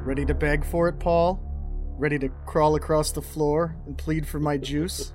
Ready to beg for it, Paul? Ready to crawl across the floor and plead for my juice?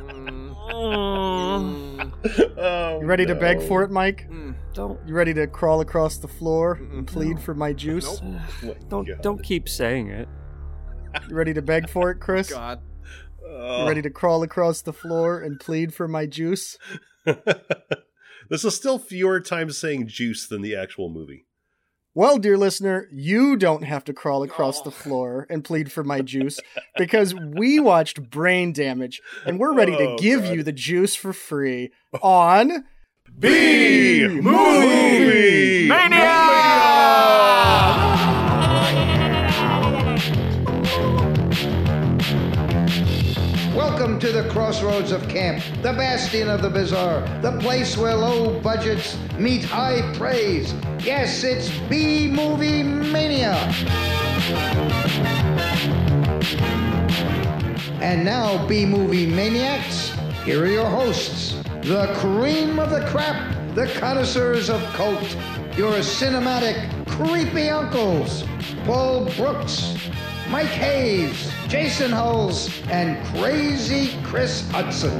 You ready to beg for it, Mike? Don't. You ready to crawl across the floor and plead for my juice? Don't keep saying it. You ready to beg for it, Chris? God. You ready to crawl across the floor and plead for my juice? This is still fewer times saying juice than the actual movie. Well, dear listener, you don't have to crawl across the floor and plead for my juice because we watched Brain Damage and we're ready to give you the juice for free on B Movie Welcome to the crossroads of camp, the bastion of the bizarre, the place where low budgets meet high praise. Yes, it's B-Movie Mania. And now, B-Movie Maniacs, here are your hosts, the cream of the crap, the connoisseurs of cult, your cinematic creepy uncles, Paul Brooks, Mike Hayes, Jason Hulls, and Crazy Chris Hudson.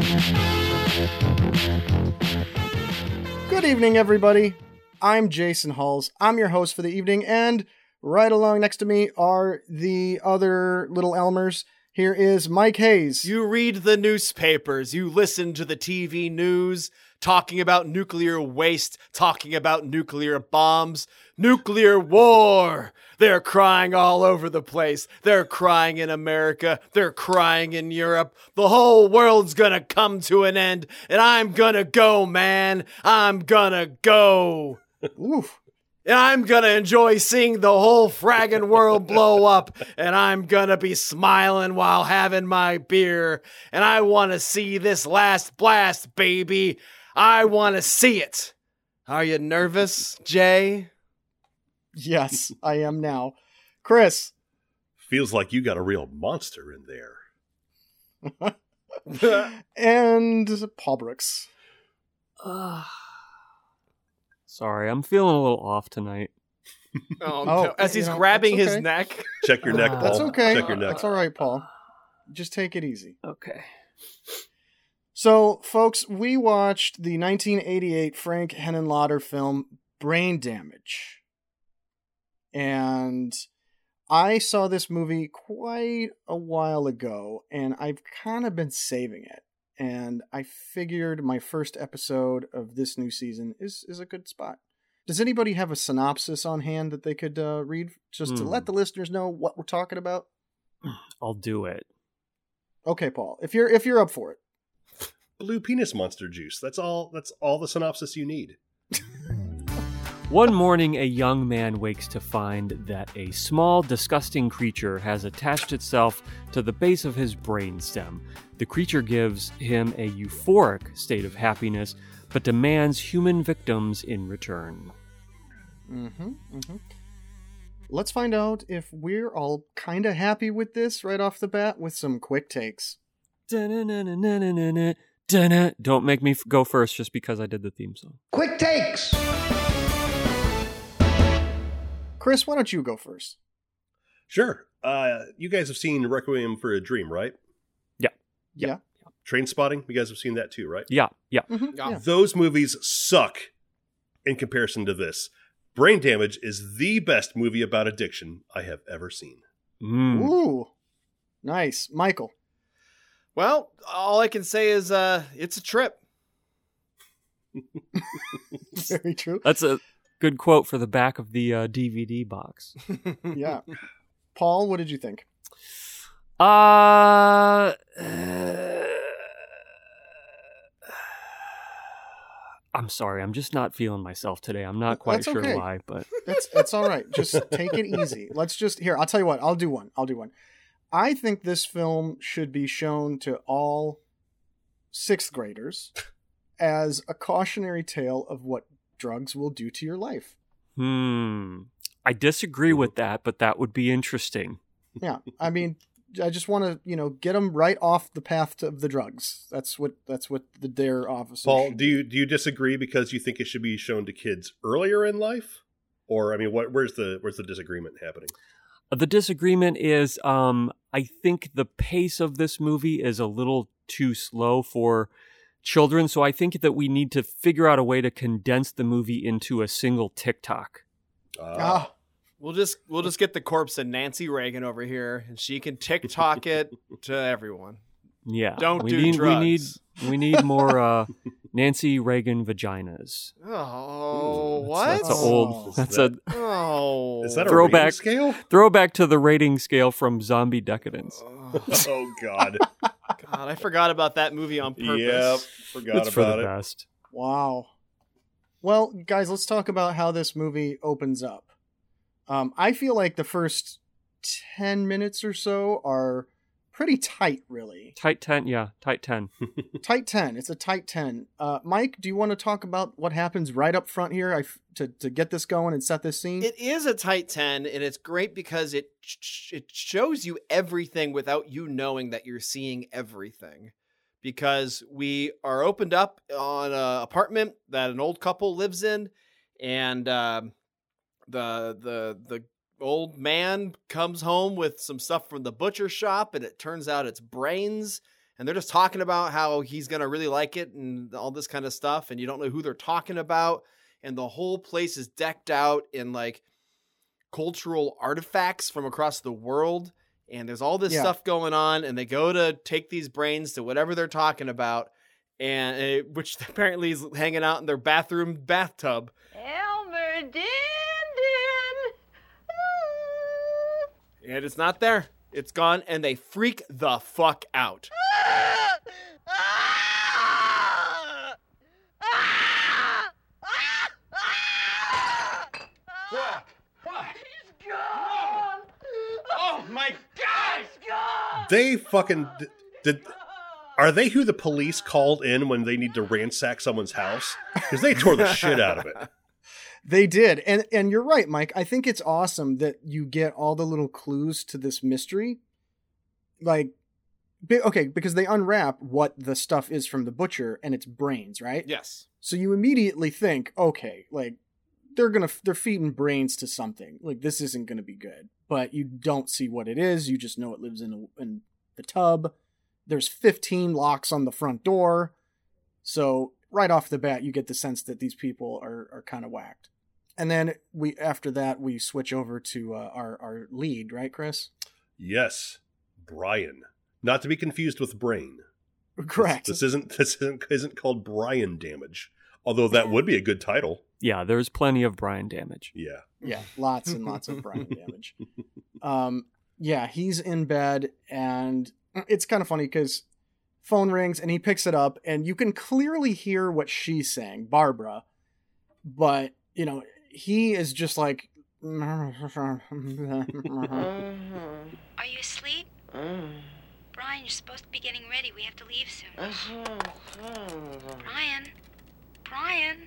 Good evening, everybody. I'm Jason Hulls. I'm your host for the evening, and right along next to me are the other little Elmers. Here is Mike Hayes. You read the newspapers, you listen to the TV news, talking about nuclear waste, talking about nuclear bombs, nuclear war. They're crying all over the place. They're crying in America. They're crying in Europe. The whole world's gonna come to an end, and I'm gonna go, man. I'm gonna go. Oof. And I'm gonna enjoy seeing the whole fraggin' world blow up, and I'm gonna be smiling while having my beer, and I wanna see this last blast, baby. I wanna see it. Are you nervous, Jay? Yes, I am now. Chris. Feels like you got a real monster in there. And Paul Brooks. Sorry, I'm feeling a little off tonight. Oh, no. As he's grabbing his neck. Check your neck, Paul. That's okay. Check your neck. That's all right, Paul. Just take it easy. Okay. So, folks, we watched the 1988 Frank Henenlotter film Brain Damage. And I saw this movie quite a while ago, and I've kind of been saving it. And I figured my first episode of this new season is a good spot. Does anybody have a synopsis on hand that they could read just to let the listeners know what we're talking about? I'll do it. Okay, Paul, if you're up for it. Blue penis monster juice. That's all the synopsis you need. One morning, a young man wakes to find that a small, disgusting creature has attached itself to the base of his brainstem. The creature gives him a euphoric state of happiness, but demands human victims in return. Let's find out if we're all kind of happy with this right off the bat with some quick takes. Don't make me go first just because I did the theme song. Quick takes. Chris, why don't you go first? Sure. You guys have seen Requiem for a Dream, right? Yeah. Trainspotting, you guys have seen that too, right? Yeah. Mm-hmm. Yeah. Those movies suck in comparison to this. Brain Damage is the best movie about addiction I have ever seen. Ooh. Nice. Michael. Well, all I can say is it's a trip. Very true. That's a good quote for the back of the DVD box. Yeah. Paul, what did you think? I'm sorry. I'm just not feeling myself today. I'm not quite sure why, but It's all right. Just take it easy. I'll tell you what. I'll do one. I think this film should be shown to all 6th graders as a cautionary tale of what drugs will do to your life. I disagree with that, but that would be interesting. Yeah. I mean, I just want to, get them right off the path of the drugs. That's what the DARE officers. Paul, do you disagree because you think it should be shown to kids earlier in life, or I mean, where's the disagreement happening? The disagreement is, I think the pace of this movie is a little too slow for children, so I think that we need to figure out a way to condense the movie into a single TikTok. We'll just get the corpse of Nancy Reagan over here, and she can TikTok it to everyone. Yeah, Don't do drugs. We need more Nancy Reagan vaginas. Oh, what? That's a old. That's a Is that a throwback rating scale? Throwback to the rating scale from Zombie Decadence. Oh God. God, I forgot about that movie on purpose. Yep, forgot It's for about the it. best. Wow. Well, guys, let's talk about how this movie opens up. I feel like the first 10 minutes or so are pretty tight, really. Tight 10, yeah, tight 10. Tight 10. It's a tight 10. Mike, do you want to talk about what happens right up front here to get this going and set this scene? It is a tight 10, and it's great because it shows you everything without you knowing that you're seeing everything. Because we are opened up on an apartment that an old couple lives in, and the old man comes home with some stuff from the butcher shop, and it turns out it's brains, and they're just talking about how he's gonna really like it and all this kind of stuff, and you don't know who they're talking about, and the whole place is decked out in like cultural artifacts from across the world, and there's all this stuff going on, and they go to take these brains to whatever they're talking about, and which apparently is hanging out in their bathroom bathtub. Elmer Din. And it's not there. It's gone, and they freak the fuck out. What? He's gone! Oh my God! He's gone! They fucking did. Are they who the police called in when they need to ransack someone's house? Because they tore the shit out of it. They did. And you're right, Mike. I think it's awesome that you get all the little clues to this mystery. Like, okay, because they unwrap what the stuff is from the butcher, and it's brains, right? Yes. So you immediately think, okay, like, they're feeding brains to something. Like, this isn't gonna be good. But you don't see what it is. You just know it lives in the tub. There's 15 locks on the front door. So right off the bat, you get the sense that these people are kind of whacked. And then after that, we switch over to our lead, right, Chris? Yes, Brian. Not to be confused with Brain. Correct. This isn't called Brian Damage. Although that would be a good title. Yeah, there's plenty of Brian damage. Yeah. Yeah, lots and lots of Brian damage. Yeah, he's in bed, and it's kind of funny because phone rings and he picks it up, and you can clearly hear what she's saying, Barbara. But, you know, he is just like... Are you asleep? Brian, you're supposed to be getting ready. We have to leave soon. Brian.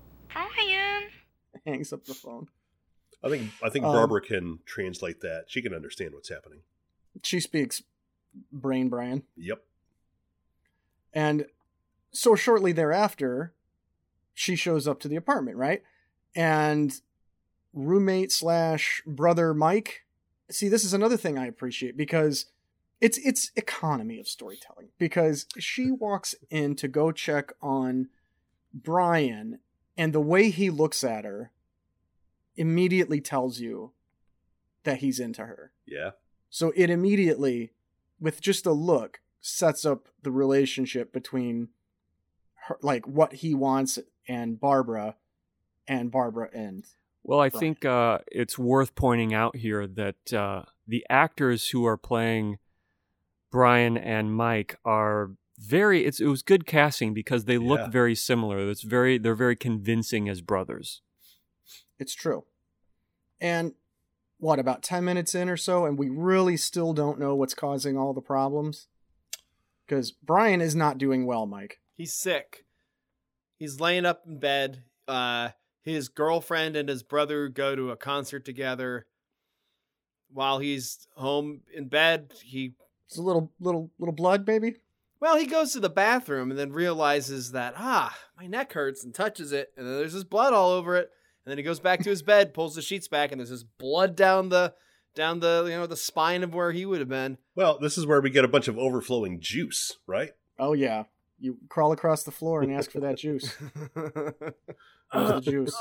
Hangs up the phone. I think Barbara can translate that. She can understand what's happening. She speaks Brain Brian. Yep. And so shortly thereafter, she shows up to the apartment, right? And roommate / brother Mike. See, this is another thing I appreciate because it's economy of storytelling. Because she walks in to go check on Brian, and the way he looks at her immediately tells you that he's into her. Yeah. So it immediately, with just a look, sets up the relationship between her, like what he wants, and Barbara and Well, I Brian. think it's worth pointing out here that the actors who are playing Brian and Mike are it was good casting because they look very similar. They're very convincing as brothers. It's true. And what, about 10 minutes in or so, and we really still don't know what's causing all the problems? Because Brian is not doing well, Mike. He's sick. He's laying up in bed. His girlfriend and his brother go to a concert together. While he's home in bed, It's a little blood, baby. Well, he goes to the bathroom and then realizes that, my neck hurts, and touches it, and then there's this blood all over it. And then he goes back to his bed, pulls the sheets back, and there's this blood down the down the the spine of where he would have been. Well, this is where we get a bunch of overflowing juice, right? Oh yeah, you crawl across the floor and ask for that juice. Where's the juice?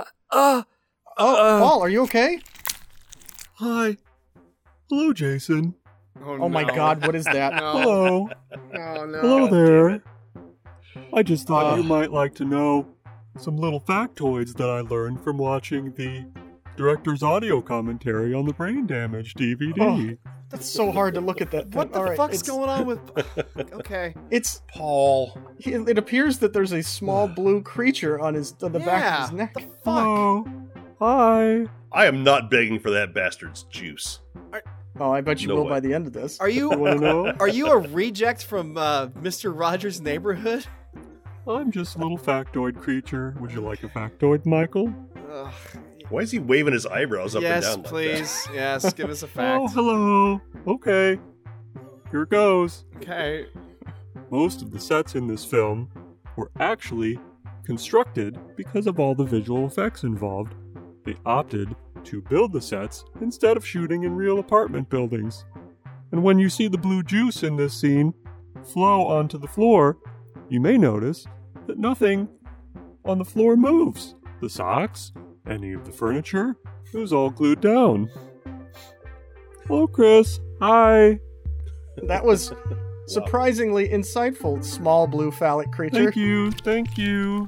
Paul, are you okay? Hi. Hello, Jason. Oh my God, what is that? No. Hello. Oh no. Hello there. I just thought you might like to know some little factoids that I learned from watching the director's audio commentary on the Brain Damage DVD. Oh, that's so hard to look at that thing. What the All right, fuck's it's- going on with? Okay. It's Paul. it appears that there's a small blue creature on the back of his neck. The fuck? Hello. Hi. I am not begging for that bastard's juice. Oh, I bet you No will way. by the end of this. Are you You want to know? are you a reject from Mr. Rogers' Neighborhood? I'm just a little factoid creature. Would you like a factoid, Michael? Ugh. Why is he waving his eyebrows up Yes, and down please. Yes, give us a fact. Oh, hello. Okay. Here goes. Okay. Most of the sets in this film were actually constructed because of all the visual effects involved. They opted to build the sets instead of shooting in real apartment buildings. And when you see the blue juice in this scene flow onto the floor, you may notice that nothing on the floor moves. The socks, any of the furniture, it was all glued down. Hello, Chris. Hi. That was surprisingly insightful, small blue phallic creature. Thank you. Thank you.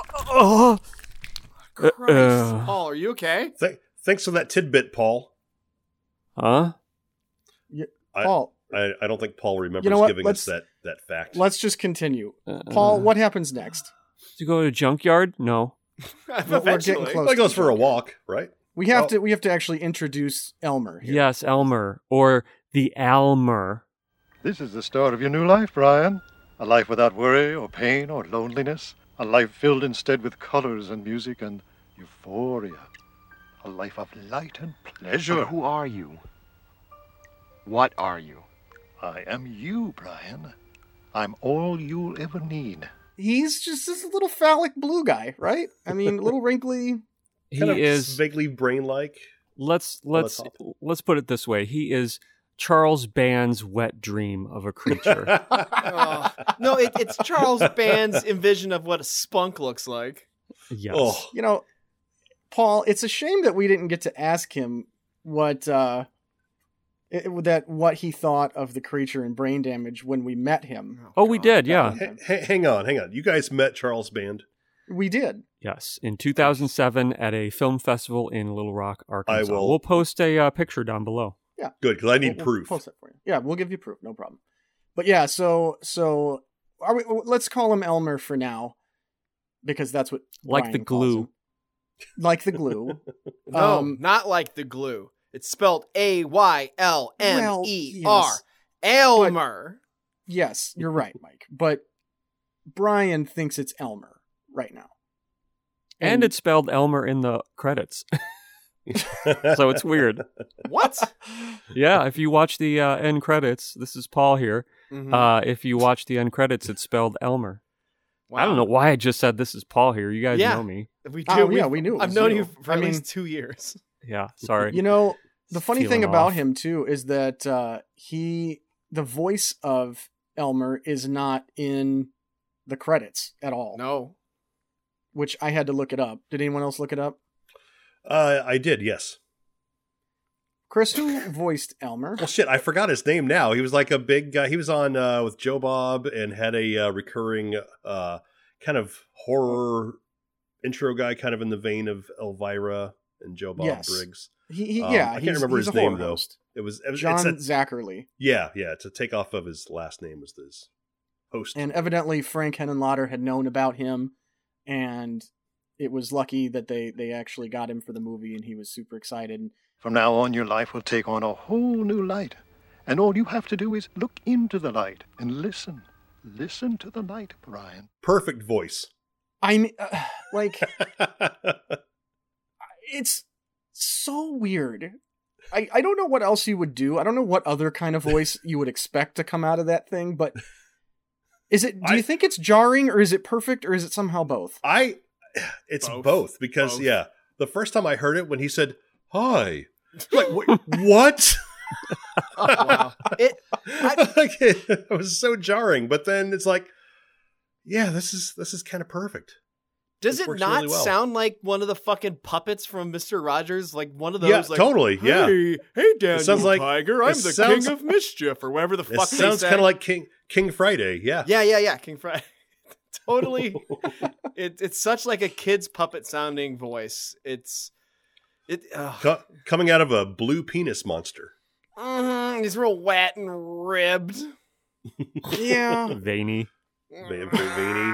Christ. Paul, are you okay? Thanks for that tidbit, Paul. Huh? Paul, I don't think Paul remembers You know what? giving us that fact. let's just continue. Paul, what happens next? To go to a junkyard? No. We're getting Eventually. close. Well, he goes for a walk, right? We have to actually introduce Elmer here. Yes, Elmer. Or the Almer. This is the start of your new life, Brian. A life without worry or pain or loneliness. A life filled instead with colors and music and euphoria. A life of light and pleasure. But who are you? What are you? I am you, Brian. I'm all you'll ever need. He's just this little phallic blue guy, right? I mean, a little wrinkly. He Kind of is vaguely brain-like. let's that's put it this way. He is Charles Band's wet dream of a creature. Oh. No, it's Charles Band's envision of what a spunk looks like. Yes. Oh, You know, Paul, it's a shame that we didn't get to ask him what what he thought of the creature in Brain Damage when we met him. Oh, we did, yeah. hang on. You guys met Charles Band? We did. Yes. In 2007 at a film festival in Little Rock, Arkansas. will- We'll post a picture down below. Good, because I need We'll proof. post that for you. Yeah, we'll give you proof. No problem. But yeah, so are we? Let's call him Elmer for now, because that's what Like Brian the calls glue. him. Like the glue. No, not like the glue. It's spelled AYLMER. Well, yes. Elmer. Yes, you're right, Mike. But Brian thinks it's Elmer right now. And it's spelled Elmer in the credits. So it's weird. What? Yeah, if you watch the end credits, this is Paul here. Mhm. If you watch the end credits, it's spelled Elmer. Wow. I don't know why I just said this is Paul here. You guys Yeah. know me. We Oh, do. yeah, we knew it I've was known you. you for I at mean- least 2 years. Yeah, sorry. You know, the funny thing Feeling about off. him too is that the voice of Elmer is not in the credits at all. No. Which I had to look it up. Did anyone else look it up? I did, yes. Chris, who voiced Elmer? Well, shit, I forgot his name now. He was like a big guy. He was on with Joe Bob and had a recurring kind of horror intro guy, kind of in the vein of Elvira and Joe Bob Yes. Briggs. He I can't he's- remember he's his a horror name, though. host. It's John a, Zachary. yeah, it's a takeoff of his last name was his host. And evidently Frank Henenlotter had known about him, and it was lucky that they actually got him for the movie, and he was super excited. From now on, your life will take on a whole new light. And all you have to do is look into the light and listen. Listen to the light, Brian. Perfect voice. I mean, like, it's so weird. I don't know what else you would do. I don't know what other kind of voice you would expect to come out of that thing, but do you think it's jarring, or is it perfect, or is it somehow both? It's Both. both because Both. yeah, the first time I heard it when he said, "Hi, Like, what? Wow. It was so jarring, but then it's like, yeah, this is kind of perfect. Does This it works not really well. sound like one of the fucking puppets from Mr. Rogers? Like one of those, like, totally, yeah. Hey, Daniel sounds like- Tiger, it I'm the sounds- king of mischief, or whatever the It fuck they sounds say. kind of like King Friday, yeah. Yeah, King Friday. Totally. It's such like a kid's puppet sounding voice. Coming out of a blue penis monster. He's real wet and ribbed. Yeah, Veiny. Very veiny.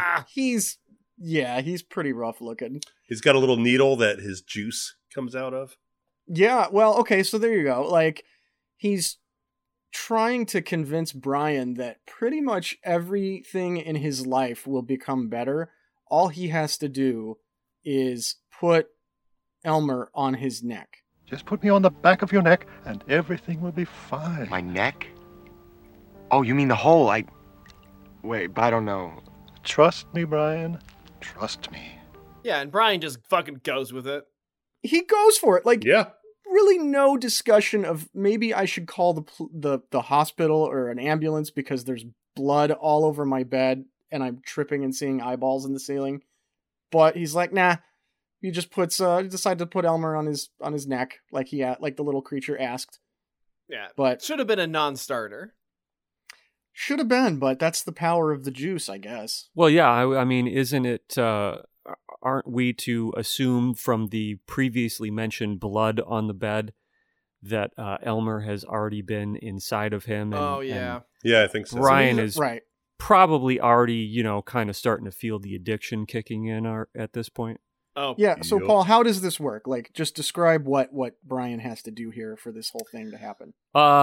he's pretty rough looking. He's got a little needle that his juice comes out of. Yeah, well, okay, so there you go. Like, he's trying to convince Brian that pretty much everything in his life will become better. All he has to do is put Elmer on his neck. Just put me on the back of your neck and everything will be fine. My neck? Oh, you mean the hole? Wait, but I don't know. Trust me, Brian. Trust me. Yeah, and Brian just fucking goes with it. He goes for it. Like, Yeah. really no discussion of maybe I should call the hospital or an ambulance because there's blood all over my bed and I'm tripping and seeing eyeballs in the ceiling. But he's like, nah. He just decided to put Elmer on his neck like the little creature asked. Yeah, But should have been a non-starter. should have been, but that's the power of the juice, I guess. Well, yeah, I mean, isn't it, aren't we to assume from the previously mentioned blood on the bed that Elmer has already been inside of him? And, Oh yeah. Yeah, I think so. Brian is right. probably already, kind of starting to feel the addiction kicking in at this point. Oh Yeah, so Yup. Paul, how does this work? Like, just describe what Brian has to do here for this whole thing to happen.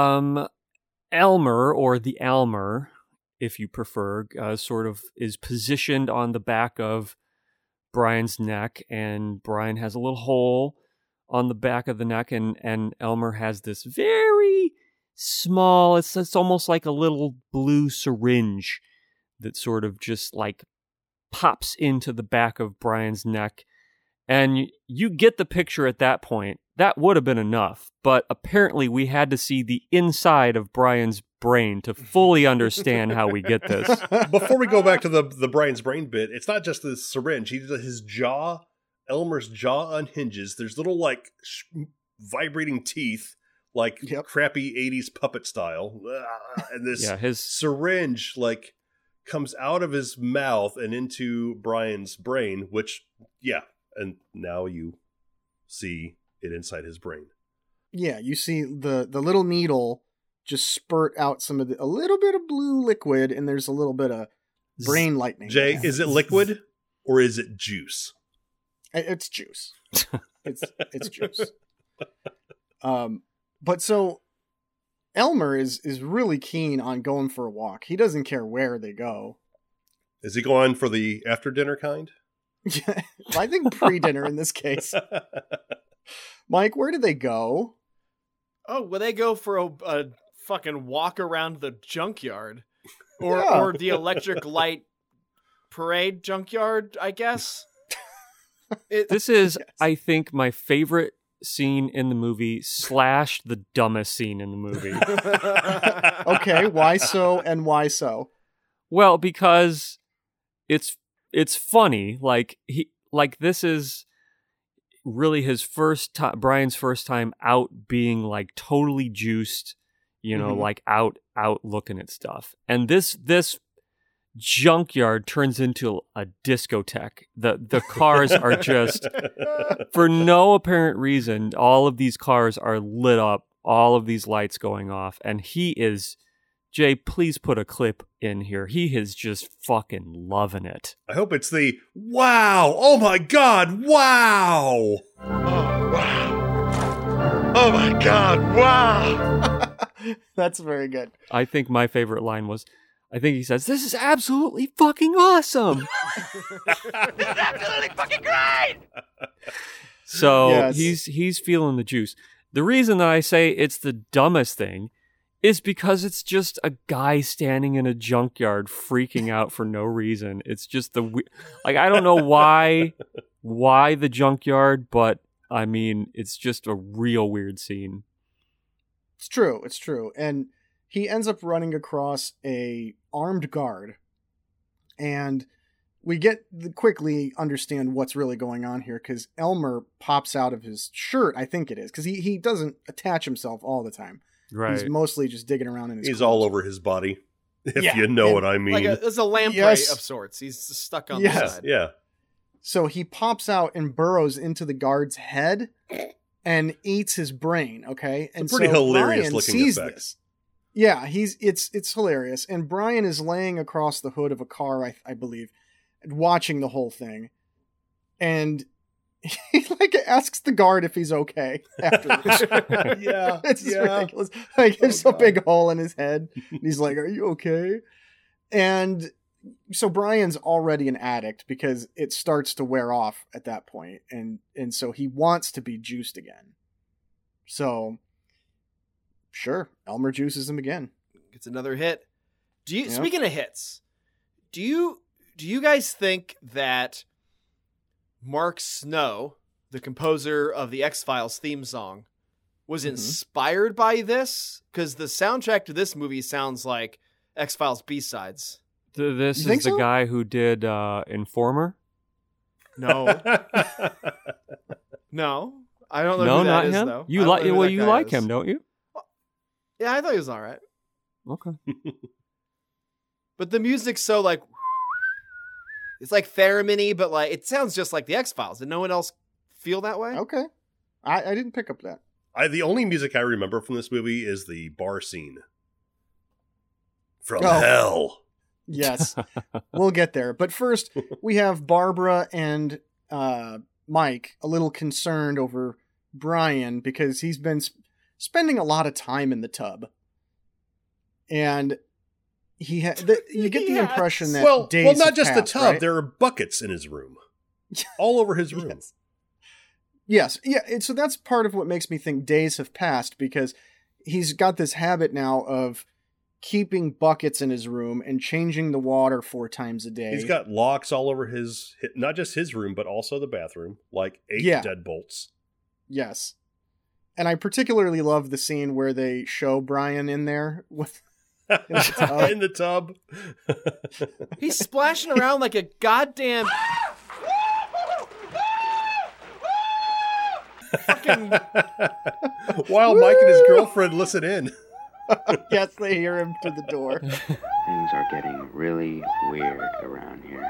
Elmer, or the Almer, if you prefer, sort of is positioned on the back of Brian's neck, and Brian has a little hole on the back of the neck, and Elmer has this very small, it's almost like a little blue syringe that sort of just like pops into the back of Brian's neck. And you get the picture at that point. That would have been enough. But apparently we had to see the inside of Brian's brain to fully understand how we get this. Before we go back to the Brian's brain bit, it's not just the syringe. his jaw, Elmer's jaw unhinges. There's little like vibrating teeth, like Yep. crappy 80s puppet style. And this Yeah, his syringe like comes out of his mouth and into Brian's brain, which, yeah. And now you see it inside his brain. Yeah, you see the little needle just spurt out a little bit of blue liquid, and there's a little bit of brain lightning. Jay, is it liquid or is it juice? It's juice. It's juice. But so Elmer is really keen on going for a walk. He doesn't care where they go. Is he going for the after dinner kind? I think pre-dinner in this case. Mike, where did they go? Oh, well, they go for a fucking walk around the junkyard, or Yeah. or the electric light parade junkyard, I guess. This is, I think, my favorite scene in the movie / the dumbest scene in the movie. Okay, why so and why so? Well, because it's funny. This is really his first time, Brian's first time out being like totally juiced, Mhm. like out looking at stuff. And this junkyard turns into a discotheque. The cars are just, for no apparent reason, all of these cars are lit up, all of these lights going off, and he is, Jay, please put a clip in here. He is just fucking loving it. I hope it's the wow! Oh my God! Wow! Oh, wow. Oh, my God. Wow. That's very good. I think my favorite line was, I think he says, "This is absolutely fucking awesome." Absolutely fucking great! So Yes. he's feeling the juice. The reason that I say it's the dumbest thing is because it's just a guy standing in a junkyard freaking out for no reason. It's just I don't know why the junkyard, but I mean, it's just a real weird scene. It's true. And he ends up running across a armed guard, and we quickly understand what's really going on here, because Elmer pops out of his shirt, I think it is, because he doesn't attach himself all the time. Right. He's mostly just digging around in his He's clothes. all over his body, if Yeah, you know and what I mean. It's a lamprey Yes. of sorts. He's stuck on the side. Yeah. So he pops out and burrows into the guard's head and eats his brain, okay? And It's a pretty so hilarious Brian looking sees effect. this. Yeah, it's hilarious. And Brian is laying across the hood of a car, I believe, watching the whole thing. And he asks the guard if he's okay after this. Yeah. It's just ridiculous. There's a big hole in his head. And he's like, "Are you okay?" And so Brian's already an addict because it starts to wear off at that point, and so he wants to be juiced again. So, sure, Elmer juices him again. Gets another hit. Speaking of hits, do you guys think that Mark Snow, the composer of the X-Files theme song, was inspired by this? Because the soundtrack to this movie sounds like X-Files B-sides. This You is think the so? guy who did Informer? No. No. I don't know No, who that not is, him. though. You I don't like know who that you guy like is. him, don't you? Yeah, I thought he was all right. Okay. But the music's so it's like theremin-y, but it sounds just like the X-Files. Did no one else feel that way? Okay, I didn't pick up that. The only music I remember from this movie is the bar scene. From Oh. hell. Yes, we'll get there. But first, we have Barbara and Mike a little concerned over Brian because he's been spending a lot of time in the tub, and you get the impression that days not have just passed, the tub. right? There are buckets in his room, all over his room. Yes. Yeah. So that's part of what makes me think days have passed, because he's got this habit now of keeping buckets in his room and changing the water 4 times a day. He's got locks all over not just his room, but also the bathroom, like 8 deadbolts. Yes. And I particularly love the scene where they show Brian in there with in the tub. He's splashing around like a goddamn fucking. While Mike and his girlfriend listen in. Yes, they hear him to the door. Things are getting really weird around here.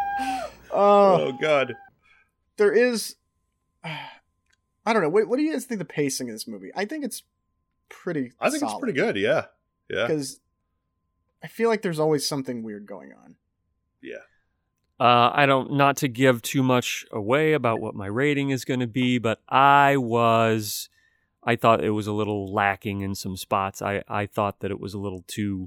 Oh God. There is, I don't know. What do you guys think the pacing of this movie? I think it's pretty. I think it's pretty good. Yeah. Because I feel like there's always something weird going on. Yeah. Not to give too much away about what my rating is going to be, but I thought it was a little lacking in some spots. I thought that it was a little too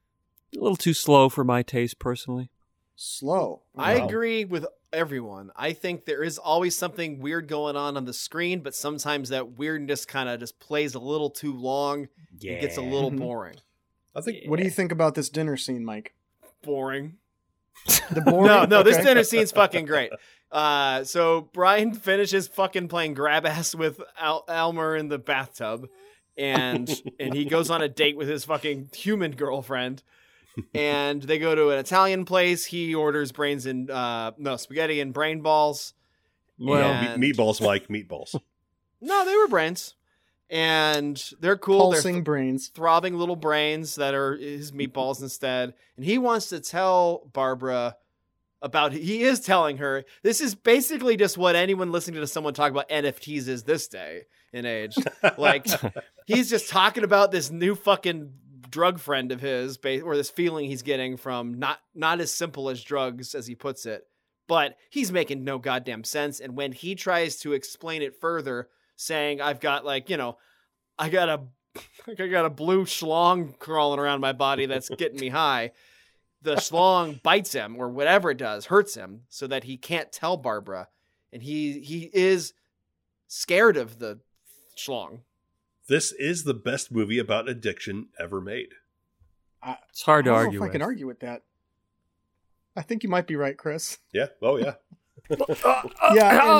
slow for my taste personally. Slow. I agree with everyone. I think there is always something weird going on the screen, but sometimes that weirdness kind of just plays a little too long. Yeah. It gets a little Mhm. boring. I think. What do you think about this dinner scene, Mike? Boring. The boring? No, this Okay. dinner scene's fucking great. So Brian finishes fucking playing grab ass with Elmer in the bathtub, and he goes on a date with his fucking human girlfriend, and they go to an Italian place. He orders spaghetti and brain balls. Well, And- meatballs, Mike, meatballs. No, they were brains, and they're cool. Pulsing They're brains. throbbing little brains that are his meatballs instead. And he wants to tell Barbara he is telling her, this is basically just what anyone listening to someone talk about NFTs is this day and age. Like, he's just talking about this new fucking drug friend of his, or this feeling he's getting from not as simple as drugs, as he puts it, but he's making no goddamn sense. And when he tries to explain it further, saying, I've got I got a blue schlong crawling around my body that's getting me high. The schlong bites him, or whatever it does, hurts him, so that he can't tell Barbara. And he is scared of the schlong. This is the best movie about addiction ever made. It's hard to I don't argue know if I can with. argue with that. I think you might be right, Chris. Yeah. Oh, yeah. Yeah.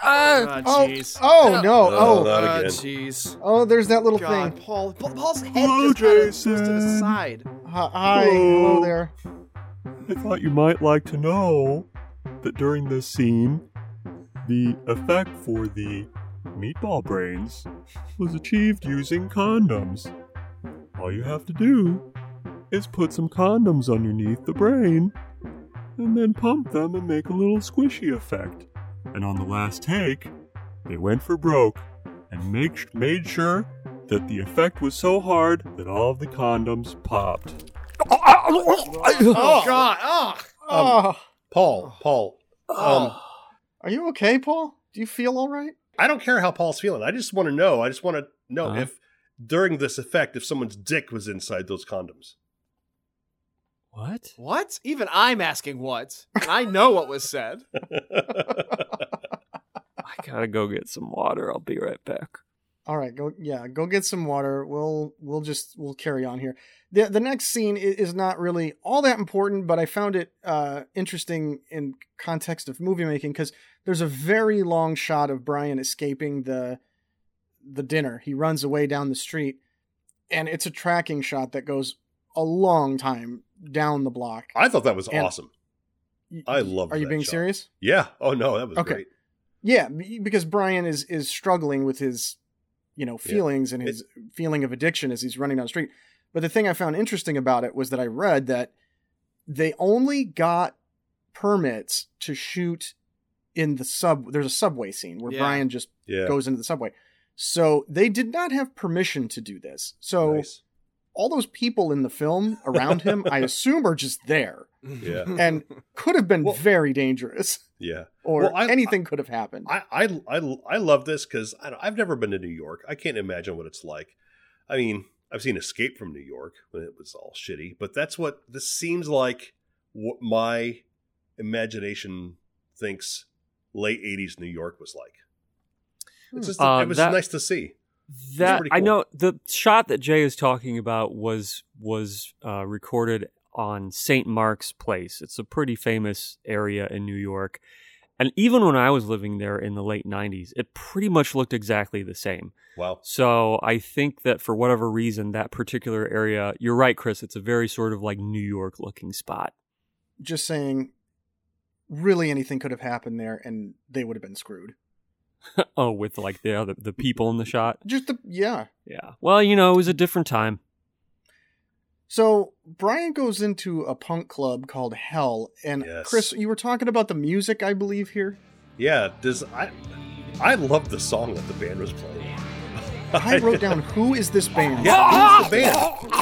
jeez. Oh, no. Oh, Oh, not again. Jeez. oh, there's that little God, thing. Paul's head Hello, just kind of goes to Jason. the side. Hi. Hello there. I thought you might like to know that during this scene, the effect for the meatball brains was achieved using condoms. All you have to do is put some condoms underneath the brain and then pump them and make a little squishy effect. And on the last take, they went for broke and made sure that the effect was so hard that all of the condoms popped. Oh, God. Oh. Paul. Are you okay, Paul? Do you feel all right? I don't care how Paul's feeling. I just want to know. If during this effect, if someone's dick was inside those condoms. What? What? Even I'm asking what. I know what was said. I gotta go get some water. I'll be right back. All right, go get some water. We'll carry on here. The next scene is not really all that important, but I found it interesting in context of movie making because there's a very long shot of Brian escaping the dinner. He runs away down the street, and it's a tracking shot that goes a long time down the block. I thought that was awesome. I love. Are you being serious? Yeah. Oh no, that was great. Yeah, because Brian is struggling with his feelings and his feeling of addiction as he's running down the street. But the thing I found interesting about it was that I read that they only got permits to shoot in the there's a subway scene where Brian just goes into the subway. So they did not have permission to do this. So all those people in the film around him, I assume, are just there. Yeah. And could have been very dangerous. Yeah. Or anything could have happened. I love this because I've never been to New York. I can't imagine what it's like. I mean, I've seen Escape from New York when it was all shitty, but that's what this seems like. What my imagination thinks late 80s New York was like. It's just it was nice to see. That cool. I know the shot that Jay is talking about was recorded on St. Mark's Place. It's a pretty famous area in New York. And even when I was living there in the late 90s, it pretty much looked exactly the same. Wow. So I think that for whatever reason, that particular area, you're right, Chris, it's a very sort of like New York looking spot. Just saying, really anything could have happened there and they would have been screwed. Oh, with like the people in the shot? Yeah. Well, it was a different time. So Brian goes into a punk club called Hell, and Chris, you were talking about the music, I believe, here. Yeah, I loved the song that the band was playing. I wrote down, who is this band? Yeah, who's the band?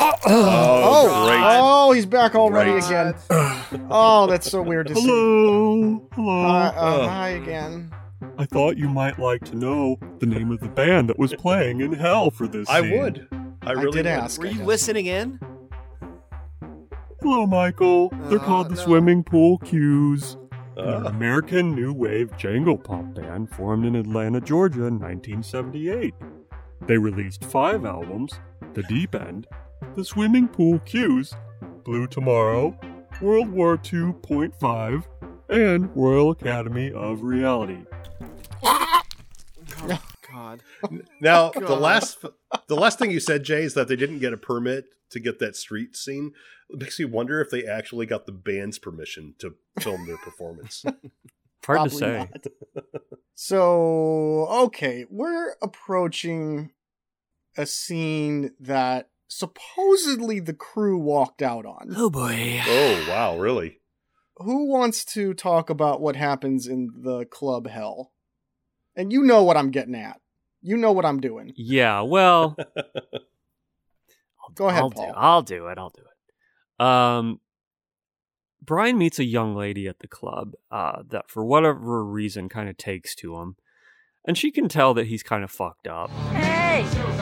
Oh, he's back already again. Oh, that's so weird to see. Hello. Hi again. I thought you might like to know the name of the band that was playing in Hell for this scene. I would. I really did ask. Were you listening in? Hello, Michael. They're called the Swimming Pool Cues. An American new wave jangle pop band formed in Atlanta, Georgia in 1978. They released 5 albums: The Deep End, The Swimming Pool Cues, Blue Tomorrow, World War II.5, and Royal Academy of Reality. God. Now, the last thing you said, Jay, is that they didn't get a permit to get that street scene. It makes me wonder if they actually got the band's permission to film their performance. Hard to say. So, okay, we're approaching a scene that supposedly the crew walked out on. Oh boy. Oh, wow, really? Who wants to talk about what happens in the club Hell? And you know what I'm getting at. You know what I'm doing. Yeah, well... Go ahead, Paul. I'll do it. Brian meets a young lady at the club that, for whatever reason, kind of takes to him. And she can tell that he's kind of fucked up. Hey!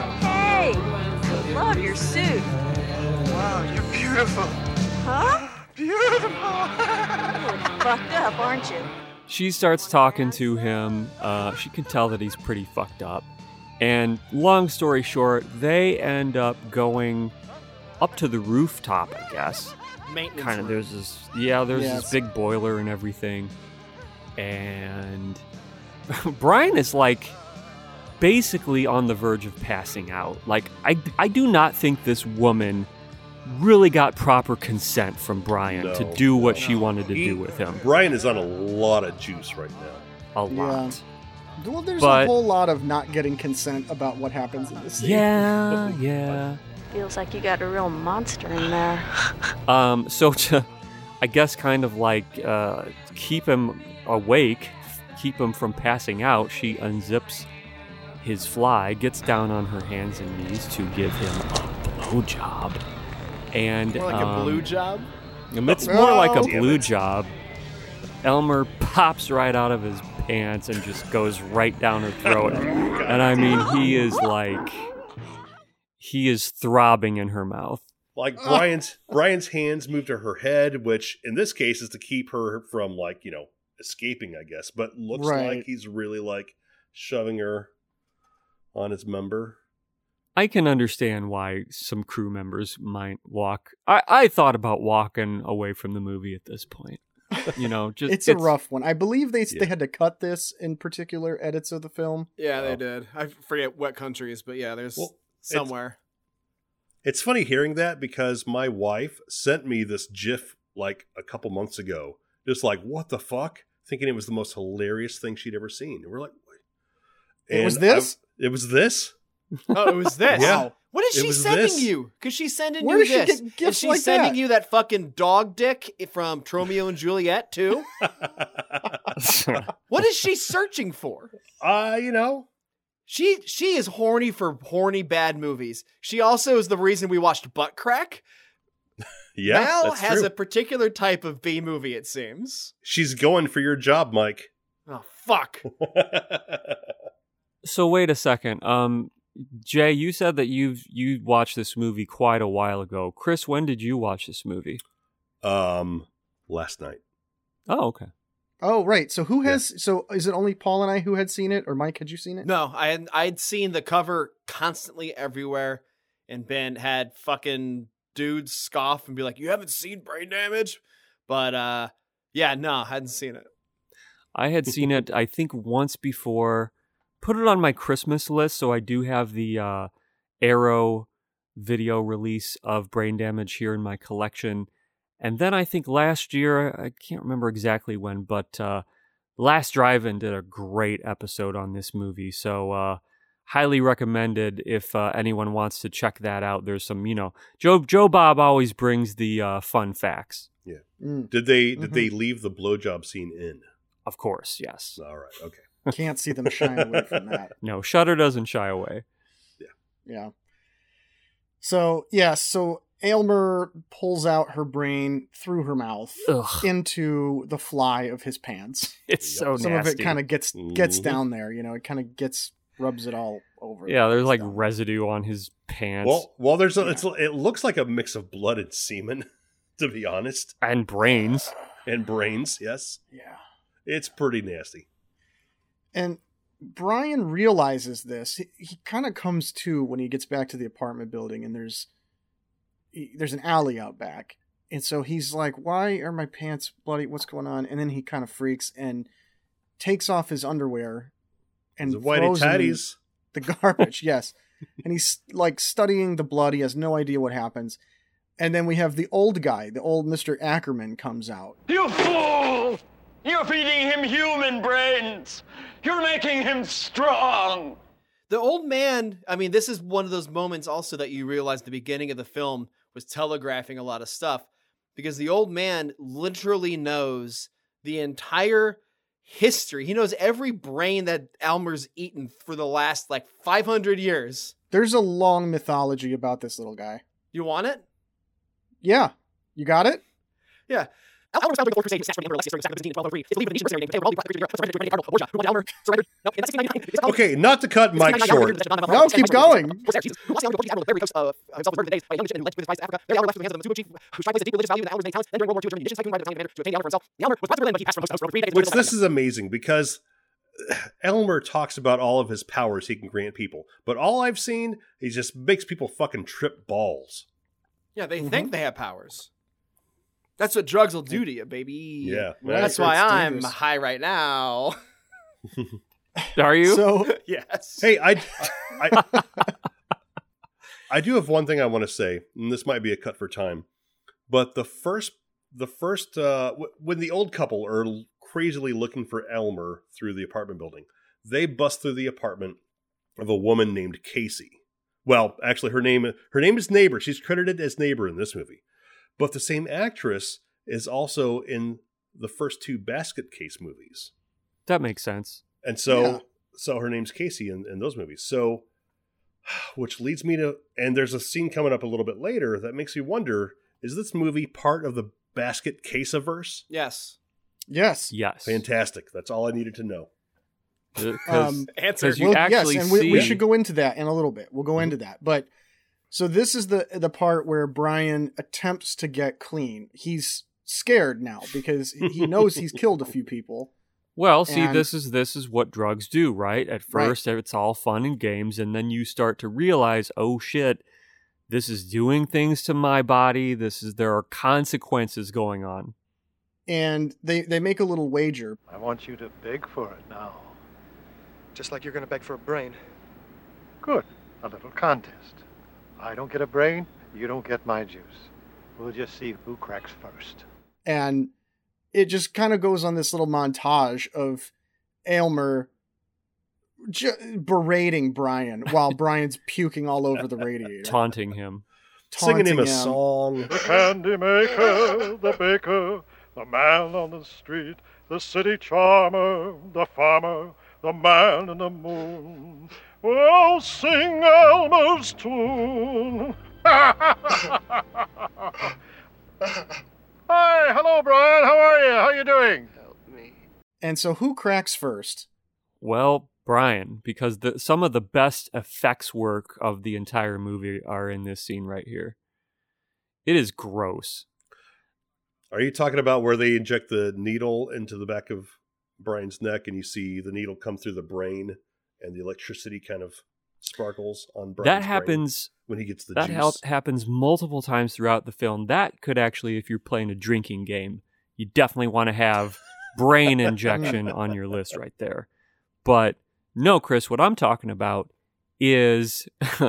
Love your suit. Wow, you're beautiful. Huh? Beautiful. You look fucked up, aren't you? She starts talking to him. She can tell that he's pretty fucked up. And long story short, they end up going up to the rooftop, I guess. Maintenance. Kind of, there's this big boiler and everything. And Brian is like basically on the verge of passing out. Like, I do not think this woman really got proper consent from Brian to do what she wanted to do with him. Brian is on a lot of juice right now. A lot. Well, there's a whole lot of not getting consent about what happens in this scene. Yeah. Feels like you got a real monster in there. So to, I guess, kind of like keep him awake, keep him from passing out, she unzips his fly, gets down on her hands and knees to give him a blowjob. And More like a blue job? It's more like a blue job. Elmer pops right out of his pants and just goes right down her throat. And I mean, he is throbbing in her mouth. Like Brian's hands move to her head, which in this case is to keep her from escaping, I guess. But looks like he's really like shoving her on his member. I can understand why some crew members might walk. I thought about walking away from the movie at this point. It's a rough one. I believe they had to cut this in particular edits of the film. Yeah, they did. I forget what countries, but yeah, there's somewhere. It's funny hearing that because my wife sent me this GIF like a couple months ago, just like, what the fuck? Thinking it was the most hilarious thing she'd ever seen. And we're like, wait. It was this? It was this? Oh, it was this. Yeah. What is she sending you? Because she's sending Where you does this. she get gifts Is she like sending that? you that fucking dog dick from Romeo and Juliet too? What is she searching for? She is horny for horny bad movies. She also is the reason we watched Butt Crack. Yeah, Mal that's has true. a particular type of B movie, it seems. She's going for your job, Mike. Oh, fuck. So wait a second. Jay, you said that you watched this movie quite a while ago. Chris, when did you watch this movie? Last night. Oh, okay. Oh, right. So who has? So is it only Paul and I who had seen it, or Mike? Had you seen it? No, I'd seen the cover constantly everywhere, and Ben had fucking dudes scoff and be like, "You haven't seen Brain Damage?" But yeah, no, I hadn't seen it. I had seen it, I think, once before. Put it on my Christmas list, so I do have the Arrow video release of Brain Damage here in my collection. And then I think last year, I can't remember exactly when, but Last Drive-In did a great episode on this movie. So highly recommended if anyone wants to check that out. There's some, Joe Bob always brings the fun facts. Yeah. Did they leave the blowjob scene in? Of course, yes. All right, okay. Can't see them shying away from that. No, Shudder doesn't shy away. Yeah. So Aylmer pulls out her brain through her mouth into the fly of his pants. It's so Some nasty. of it kind of gets down there, it kind of rubs it all over. Yeah, there's like residue on his pants. Well, it looks like a mix of blood and semen, to be honest. And brains. Yes. Yeah. It's pretty nasty. And Brian realizes this. He kind of comes to when he gets back to the apartment building, and there's an alley out back. And so he's like, why are my pants bloody? What's going on? And then he kind of freaks and takes off his underwear and The whitey throws them in tatties. the garbage. Yes. And he's like studying the blood. He has no idea what happens. And then we have the old guy, the old Mr. Ackerman comes out. You fool! You're feeding him human brains! You're making him strong! The old man, I mean, this is one of those moments also that you realize the beginning of the film was telegraphing a lot of stuff, because the old man literally knows the entire history. He knows every brain that Elmer's eaten for the last 500 years. There's a long mythology about this little guy. You want it? Yeah. You got it? Yeah. Elmer's found during the Fourth Crusade, snatched from the Emperor Alexis during 1203. It's believed in Egyptian ceremony, they were all Cardinal Borgia, who wanted Elmer, surrendered. No, in 1699. Okay, not to cut Mike short. No, keep going. Which this is amazing because Elmer talks about all of his powers he can grant people, but all I've seen, he just makes people fucking trip balls. Yeah, they think they have powers. That's what drugs will do to you, baby. Yeah. That's why I'm high right now. Are you? So Yes. Hey, I do have one thing I want to say, and this might be a cut for time, but the first when the old couple are crazily looking for Elmer through the apartment building, they bust through the apartment of a woman named Casey. Well, actually, her name is Neighbor. She's credited as Neighbor in this movie, but the same actress is also in the first 2 Basket Case movies. That makes sense. And so her name's Casey in those movies. So, which leads me to, and there's a scene coming up a little bit later that makes me wonder, is this movie part of the Basket Case-averse? Yes. Yes. Fantastic. That's all I needed to know. Answer. Yes, and we should go into that in a little bit. We'll go into that. But so this is the part where Brian attempts to get clean. He's scared now because he knows he's killed a few people. Well, see, this is what drugs do, right? At first, it's all fun and games, and then you start to realize, oh shit, this is doing things to my body. There are consequences going on. And they make a little wager. I want you to beg for it now. Just like you're going to beg for a brain. Good. A little contest. I don't get a brain, you don't get my juice. We'll just see who cracks first. And it just kind of goes on this little montage of Aylmer berating Brian while Brian's puking all over the radiator. Taunting him. Singing him a song. The candy maker, the baker, the man on the street, the city charmer, the farmer, the man in the moon. Well, sing Elmer's tune. Hi, hello, Brian. How are you? How you doing? Help me. And so who cracks first? Well, Brian, because some of the best effects work of the entire movie are in this scene right here. It is gross. Are you talking about where they inject the needle into the back of Brian's neck and you see the needle come through the brain and the electricity kind of sparkles on Brian's That happens when he gets the that juice? happens multiple times throughout the film. That could actually, if you're playing a drinking game, you definitely want to have brain injection on your list right there. But no, Chris, what I'm talking about is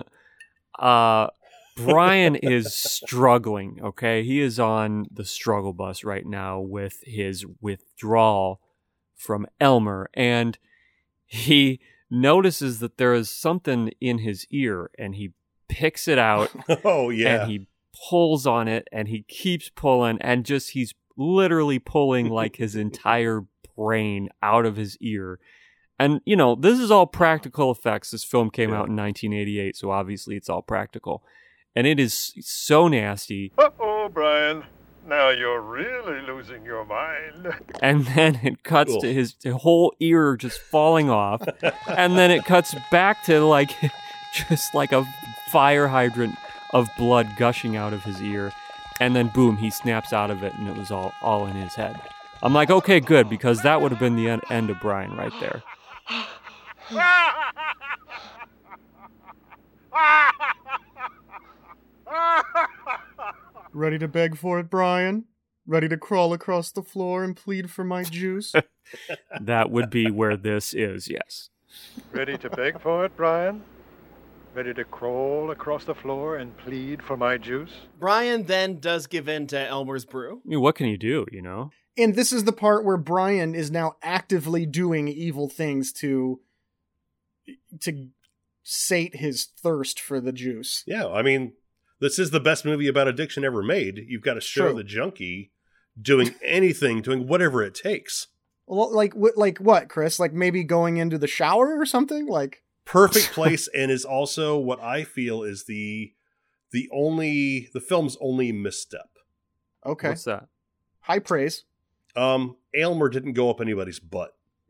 Brian is struggling, okay? He is on the struggle bus right now with his withdrawal from Elmer, and he notices that there is something in his ear, and he picks it out. Oh, yeah. And he pulls on it, and he keeps pulling, and he's literally pulling like his entire brain out of his ear. And, you know, this is all practical effects. This film came out in 1988, so obviously it's all practical. And it is so nasty. Uh-oh, Brian. Now you're really losing your mind. And then it cuts to his whole ear just falling off. And then it cuts back to like just like a fire hydrant of blood gushing out of his ear. And then boom, he snaps out of it, and it was all in his head. I'm like, okay, good, because that would have been the end of Brian right there. Ready to beg for it, Brian? Ready to crawl across the floor and plead for my juice? That would be where this is, yes. Ready to beg for it, Brian? Ready to crawl across the floor and plead for my juice? Brian then does give in to Elmer's brew. I mean, what can you do, you know? And this is the part where Brian is now actively doing evil things to sate his thirst for the juice. Yeah, I mean, this is the best movie about addiction ever made. You've got to show the junkie doing anything, doing whatever it takes. Well, like what, Chris? Like maybe going into the shower or something? Like perfect place, and is also what I feel is the film's only misstep. Okay. What's that? High praise. Aylmer didn't go up anybody's butt.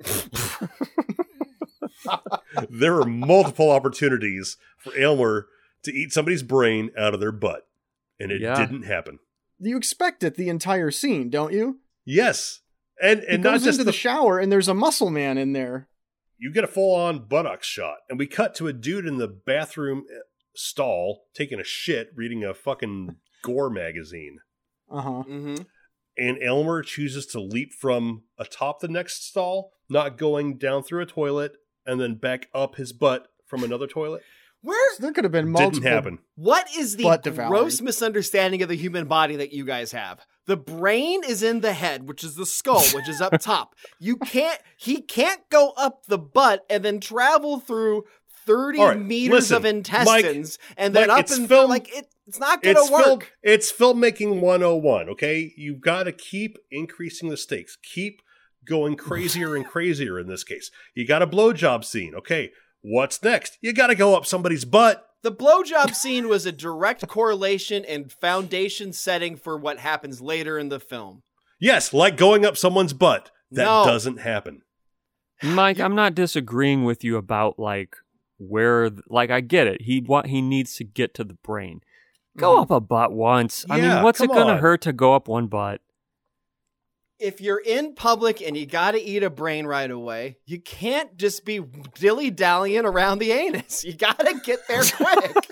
There are multiple opportunities for Aylmer to eat somebody's brain out of their butt, and it didn't happen. You expect it the entire scene, don't you? Yes, and he not goes just into the shower, and there's a muscle man in there. You get a full-on buttocks shot, and we cut to a dude in the bathroom stall taking a shit, reading a fucking gore magazine. Uh-huh. Mm-hmm. And Aylmer chooses to leap from atop the next stall, not going down through a toilet and then back up his butt from another toilet? There could have been multiple. Didn't happen. What is the butt devouring. gross misunderstanding of the human body that you guys have? The brain is in the head, which is the skull, which is up top. He can't go up the butt and then travel through 30 meters of intestines and then up and film. Like it's not going to work. It's filmmaking 101, okay? You've got to keep increasing the stakes. Keep going crazier and crazier in this case. You got a blowjob scene, okay? What's next? You got to go up somebody's butt. The blowjob scene was a direct correlation and foundation setting for what happens later in the film. Yes, like going up someone's butt. That doesn't happen. Mike, I'm not disagreeing with you about like where, like I get it. He needs to get to the brain. Go up a butt once. I mean, what's it going to hurt to go up one butt? If you're in public and you got to eat a brain right away, you can't just be dilly-dallying around the anus. You got to get there quick.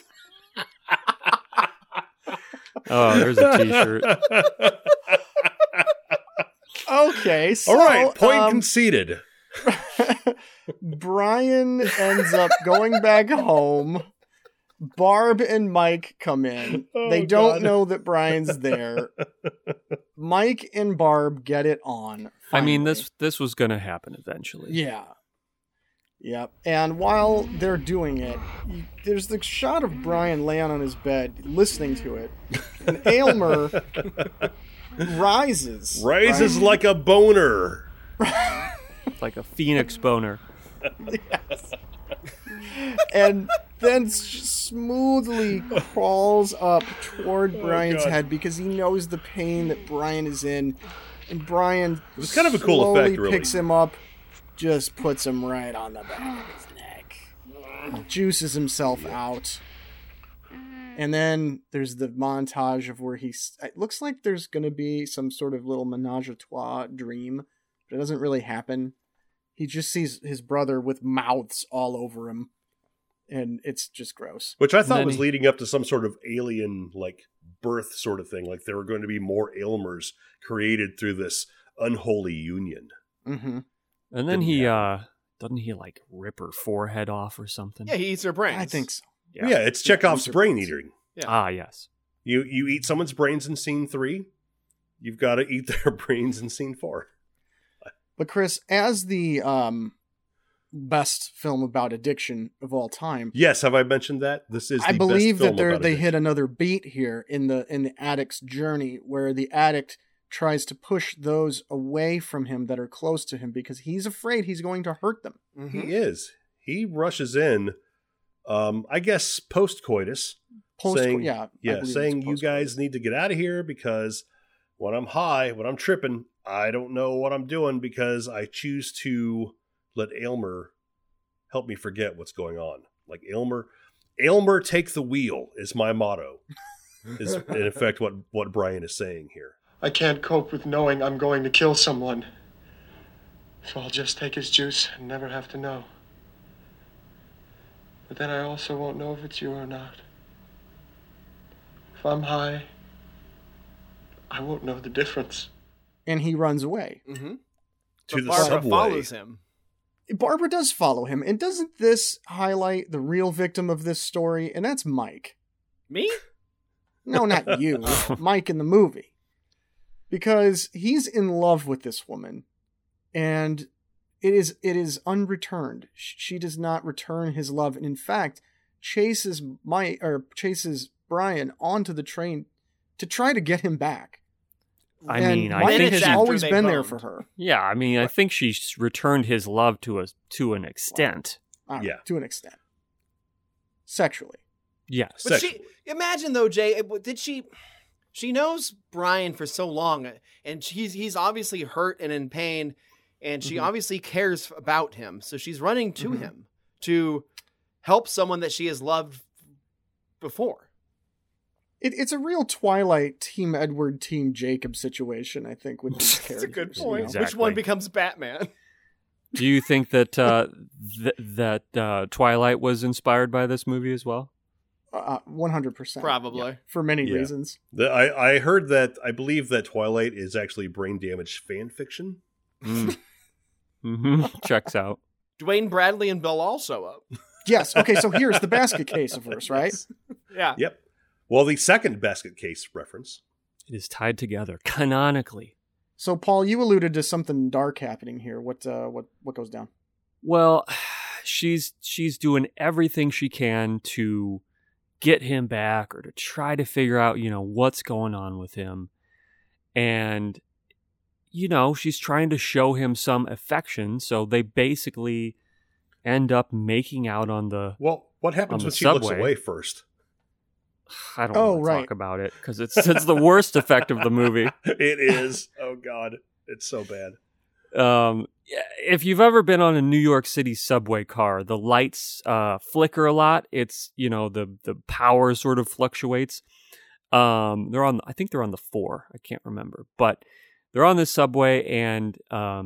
Oh, there's a t-shirt. Okay, so... All right, point conceded. Brian ends up going back home. Barb and Mike come in. They don't know that Brian's there. Mike and Barb get it on. Finally. I mean, this was going to happen eventually. Yeah. Yep. And while they're doing it, there's the shot of Brian laying on his bed, listening to it. And Aylmer rises. Rises like a boner. Like a phoenix boner. Yes. And then smoothly crawls up toward Brian's head because he knows the pain that Brian is in. And Brian it's kind of a cool effect, really. Picks him up, just puts him right on the back of his neck. Juices himself out. And then there's the montage of where it looks like there's going to be some sort of little menage a trois dream, but it doesn't really happen. He just sees his brother with mouths all over him. And it's just gross. Which I thought was leading up to some sort of alien, like, birth sort of thing. Like there were going to be more Aylmers created through this unholy union. Mm-hmm. And then doesn't he, like, rip her forehead off or something? Yeah, he eats her brains. I think so. Yeah, it's Chekhov's brain eating. Yeah. Ah, yes. You eat someone's brains in scene 3, you've got to eat their brains in scene 4. But Chris, as the best film about addiction of all time. Yes, have I mentioned that? This is the I believe best film that about they addiction. hit another beat here in the addict's journey, where the addict tries to push those away from him that are close to him because he's afraid he's going to hurt them. Mm-hmm. He is. He rushes in, I guess, post-coitus, saying you guys need to get out of here because when I'm high, when I'm tripping, I don't know what I'm doing because I choose to let Aylmer help me forget what's going on. Like Aylmer take the wheel is my motto. Is in effect what Brian is saying here. I can't cope with knowing I'm going to kill someone. So I'll just take his juice and never have to know. But then I also won't know if it's you or not. If I'm high, I won't know the difference. And he runs away. Mm-hmm. To the Barbara subway. follows him. Barbara does follow him. And doesn't this highlight the real victim of this story? And that's Mike. Me? No, not you. Mike in the movie. Because he's in love with this woman. And it is unreturned. She does not return his love. And in fact, chases Brian onto the train to try to get him back. I mean, I think has always been there for her. Yeah, I mean, I think she's returned his love to an extent. Yeah, to an extent. Sexually. Yeah, but imagine though, Jay. Did she knows Brian for so long, and he's obviously hurt and in pain, and she obviously cares about him. So she's running to him to help someone that she has loved before. It's a real Twilight Team Edward, Team Jacob situation, I think, with these characters. That's a good point. Exactly. Which one becomes Batman? Do you think that that Twilight was inspired by this movie as well? 100%. Probably. Yeah, for many reasons. I heard that, I believe that Twilight is actually brain damage fan fiction. Mm-hmm. Checks out. Dwayne Bradley and Bill also up. Yes. Okay, so here's the basket case verse, right? Yeah. Yep. Well, the second basket case reference. It is tied together canonically. So, Paul, you alluded to something dark happening here. What goes down? Well, she's doing everything she can to get him back or to try to figure out, what's going on with him. And, she's trying to show him some affection. So they basically end up making out on the Well, what happens when she subway. looks away first? I don't want to talk about it because it's the worst effect of the movie. It is. Oh, God. It's so bad. If you've ever been on a New York City subway car, the lights flicker a lot. It's, the power sort of fluctuates. I think they're on the 4. I can't remember, but they're on this subway and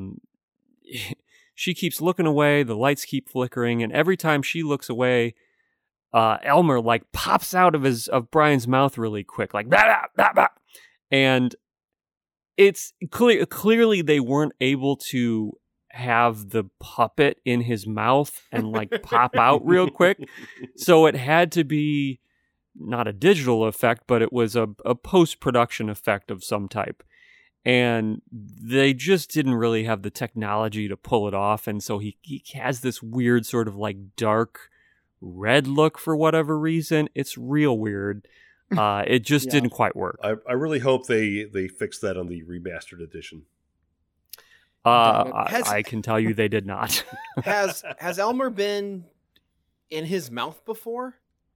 she keeps looking away. The lights keep flickering. And every time she looks away, Elmer pops out of Brian's mouth really quick, like bah, bah, bah, bah. And it's clearly they weren't able to have the puppet in his mouth and pop out real quick. So it had to be not a digital effect, but it was a post-production effect of some type. And they just didn't really have the technology to pull it off. And so he has this weird sort of dark red look for whatever reason. It's real weird. It just didn't quite work. I really hope they fix that on the remastered edition. I can tell you they did not. Has Elmer been in his mouth before?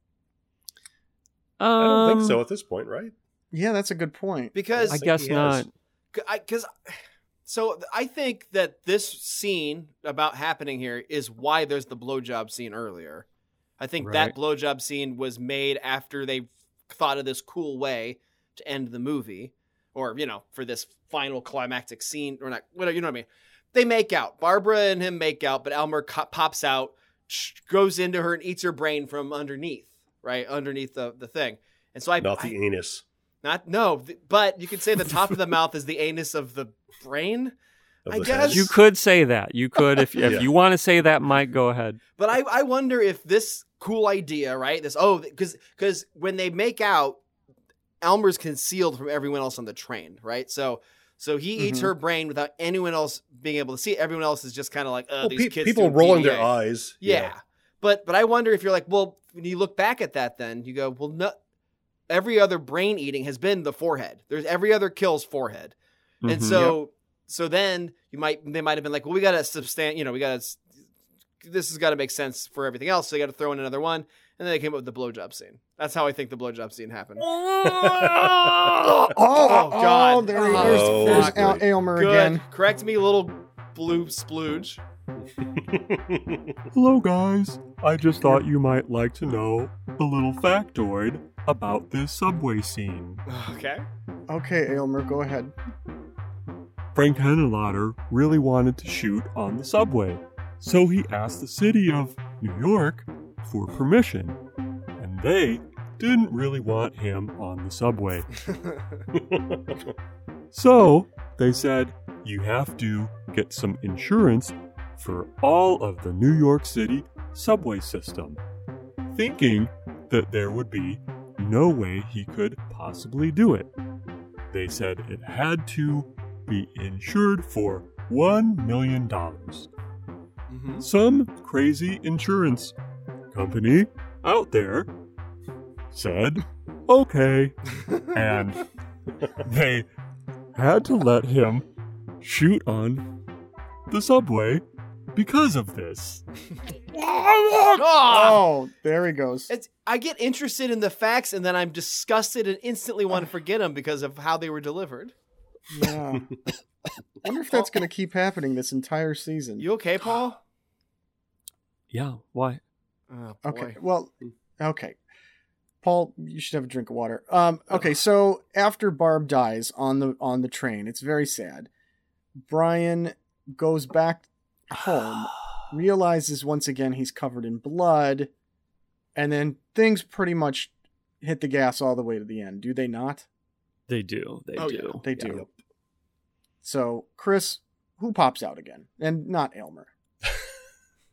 I don't think so at this point, right? Yeah, that's a good point. Because I guess not. So I think that this scene about happening here is why there's the blowjob scene earlier. I think that blowjob scene was made after they thought of this cool way to end the movie, or for this final climactic scene, or not, whatever. You know what I mean? They make out. Barbara and him make out, but Elmer pops out, goes into her and eats her brain from underneath, right underneath the thing. And so not the anus. But you could say the top of the mouth is the anus of the brain. I guess you could say that. You could if you want to say that, Mike, go ahead. But I wonder if this cool idea, right? Because when they make out, Elmer's concealed from everyone else on the train, right? So he eats her brain without anyone else being able to see it. Everyone else is just kind of like, these kids. People rolling their eyes. Yeah. But I wonder if you're like, well, when you look back at that, then you go, well, no. Every other brain eating has been the forehead. There's every other kill's forehead, and so then they might have been like, well, we got to this has got to make sense for everything else. So they got to throw in another one, and then they came up with the blowjob scene. That's how I think the blowjob scene happened. Oh God! There's Aylmer again. Correct me, little blue splooge. Hello, guys. I just thought you might like to know a little factoid about this subway scene. Okay, Aylmer, go ahead. Frank Henenlotter really wanted to shoot on the subway, so he asked the city of New York for permission, and they didn't really want him on the subway. So they said, you have to get some insurance for all of the New York City subway system, thinking that there would be no way he could possibly do it. They said it had to be insured for $1 million. Some crazy insurance company out there said, okay, and they had to let him shoot on the subway because of this. Oh, there he goes. I get interested in the facts, and then I'm disgusted and instantly want to forget them because of how they were delivered. Yeah. I wonder if that's going to keep happening this entire season. You okay, Paul? Yeah, why? Oh, okay, well, okay. Paul, you should have a drink of water. Okay, so after Barb dies on the train, it's very sad. Brian goes back home, realizes once again he's covered in blood, and then things pretty much hit the gas all the way to the end. Do they not? They do. They do. Yeah, they do. So, Chris, who pops out again? And not Aylmer.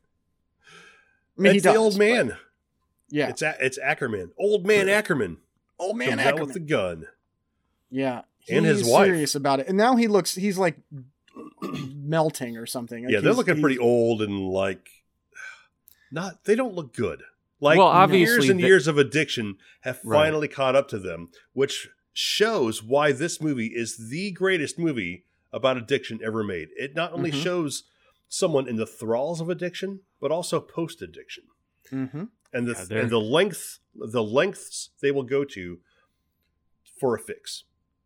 I mean, it's the old man. Yeah. It's Ackerman. Old man Ackerman. Old man comes Ackerman. out with the gun. Yeah. And his He's wife. serious about it. And now he's like melting or something. Like Yeah, they're looking pretty old and like they don't look good. Like, well, obviously years and years of addiction have finally caught up to them, which shows why this movie is the greatest movie about addiction ever made. It not only shows someone in the thralls of addiction, but also post-addiction. Mm-hmm. And the lengths they will go to for a fix.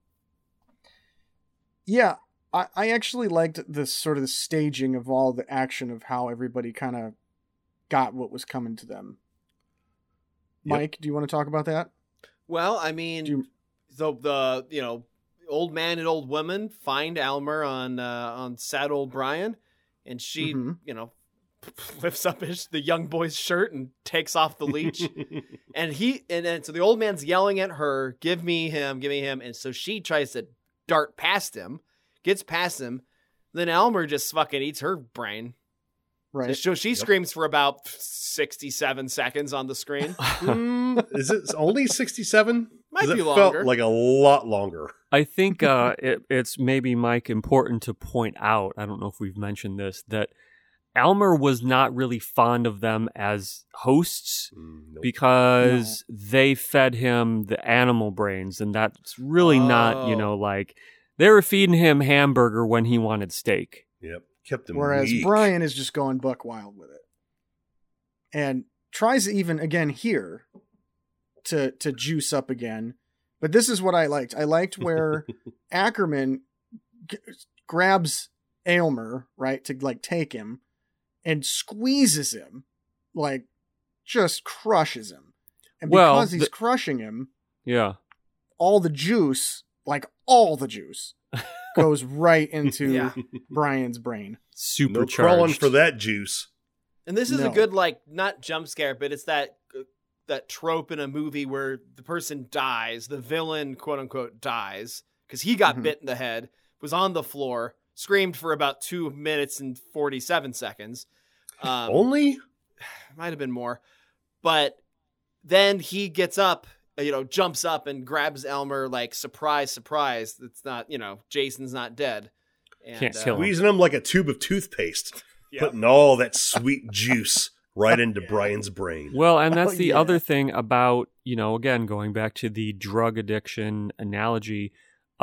Yeah, I actually liked this sort of the staging of all the action of how everybody kind of got what was coming to them. Mike, do you want to talk about that? Well, I mean, the old man and old woman find Elmer on sad old Brian, and she lifts up the young boy's shirt and takes off the leash, and so the old man's yelling at her, "Give me him!" And so she tries to dart past him, gets past him, then Elmer just fucking eats her brain. Right. So she screams for about 67 seconds on the screen. Is it only 67? Might be it longer. Felt like a lot longer. I think it's maybe, Mike, important to point out, I don't know if we've mentioned this, that Elmer was not really fond of them as hosts because they fed him the animal brains, and that's really not, like they were feeding him hamburger when he wanted steak. Yep. Kept him Whereas weak. Brian is just going buck wild with it. And tries even again here to juice up again. But this is what I liked. I liked where Ackerman grabs Aylmer, right, to like take him and squeezes him, like just crushes him. And because he's crushing him, all the juice goes right into Brian's brain. Supercharged. No crawling for that juice. And this is a good, like, not jump scare, but it's that trope in a movie where the person dies, the villain, quote unquote, dies, because he got bit in the head, was on the floor, screamed for about 2 minutes and 47 seconds. Only? Might have been more. But then he gets up, jumps up and grabs Elmer, like, surprise. It's not, Jason's not dead. And, can't kill him. Squeezing him like a tube of toothpaste, putting all that sweet juice right into Brian's brain. Well, and that's the other thing about, again, going back to the drug addiction analogy,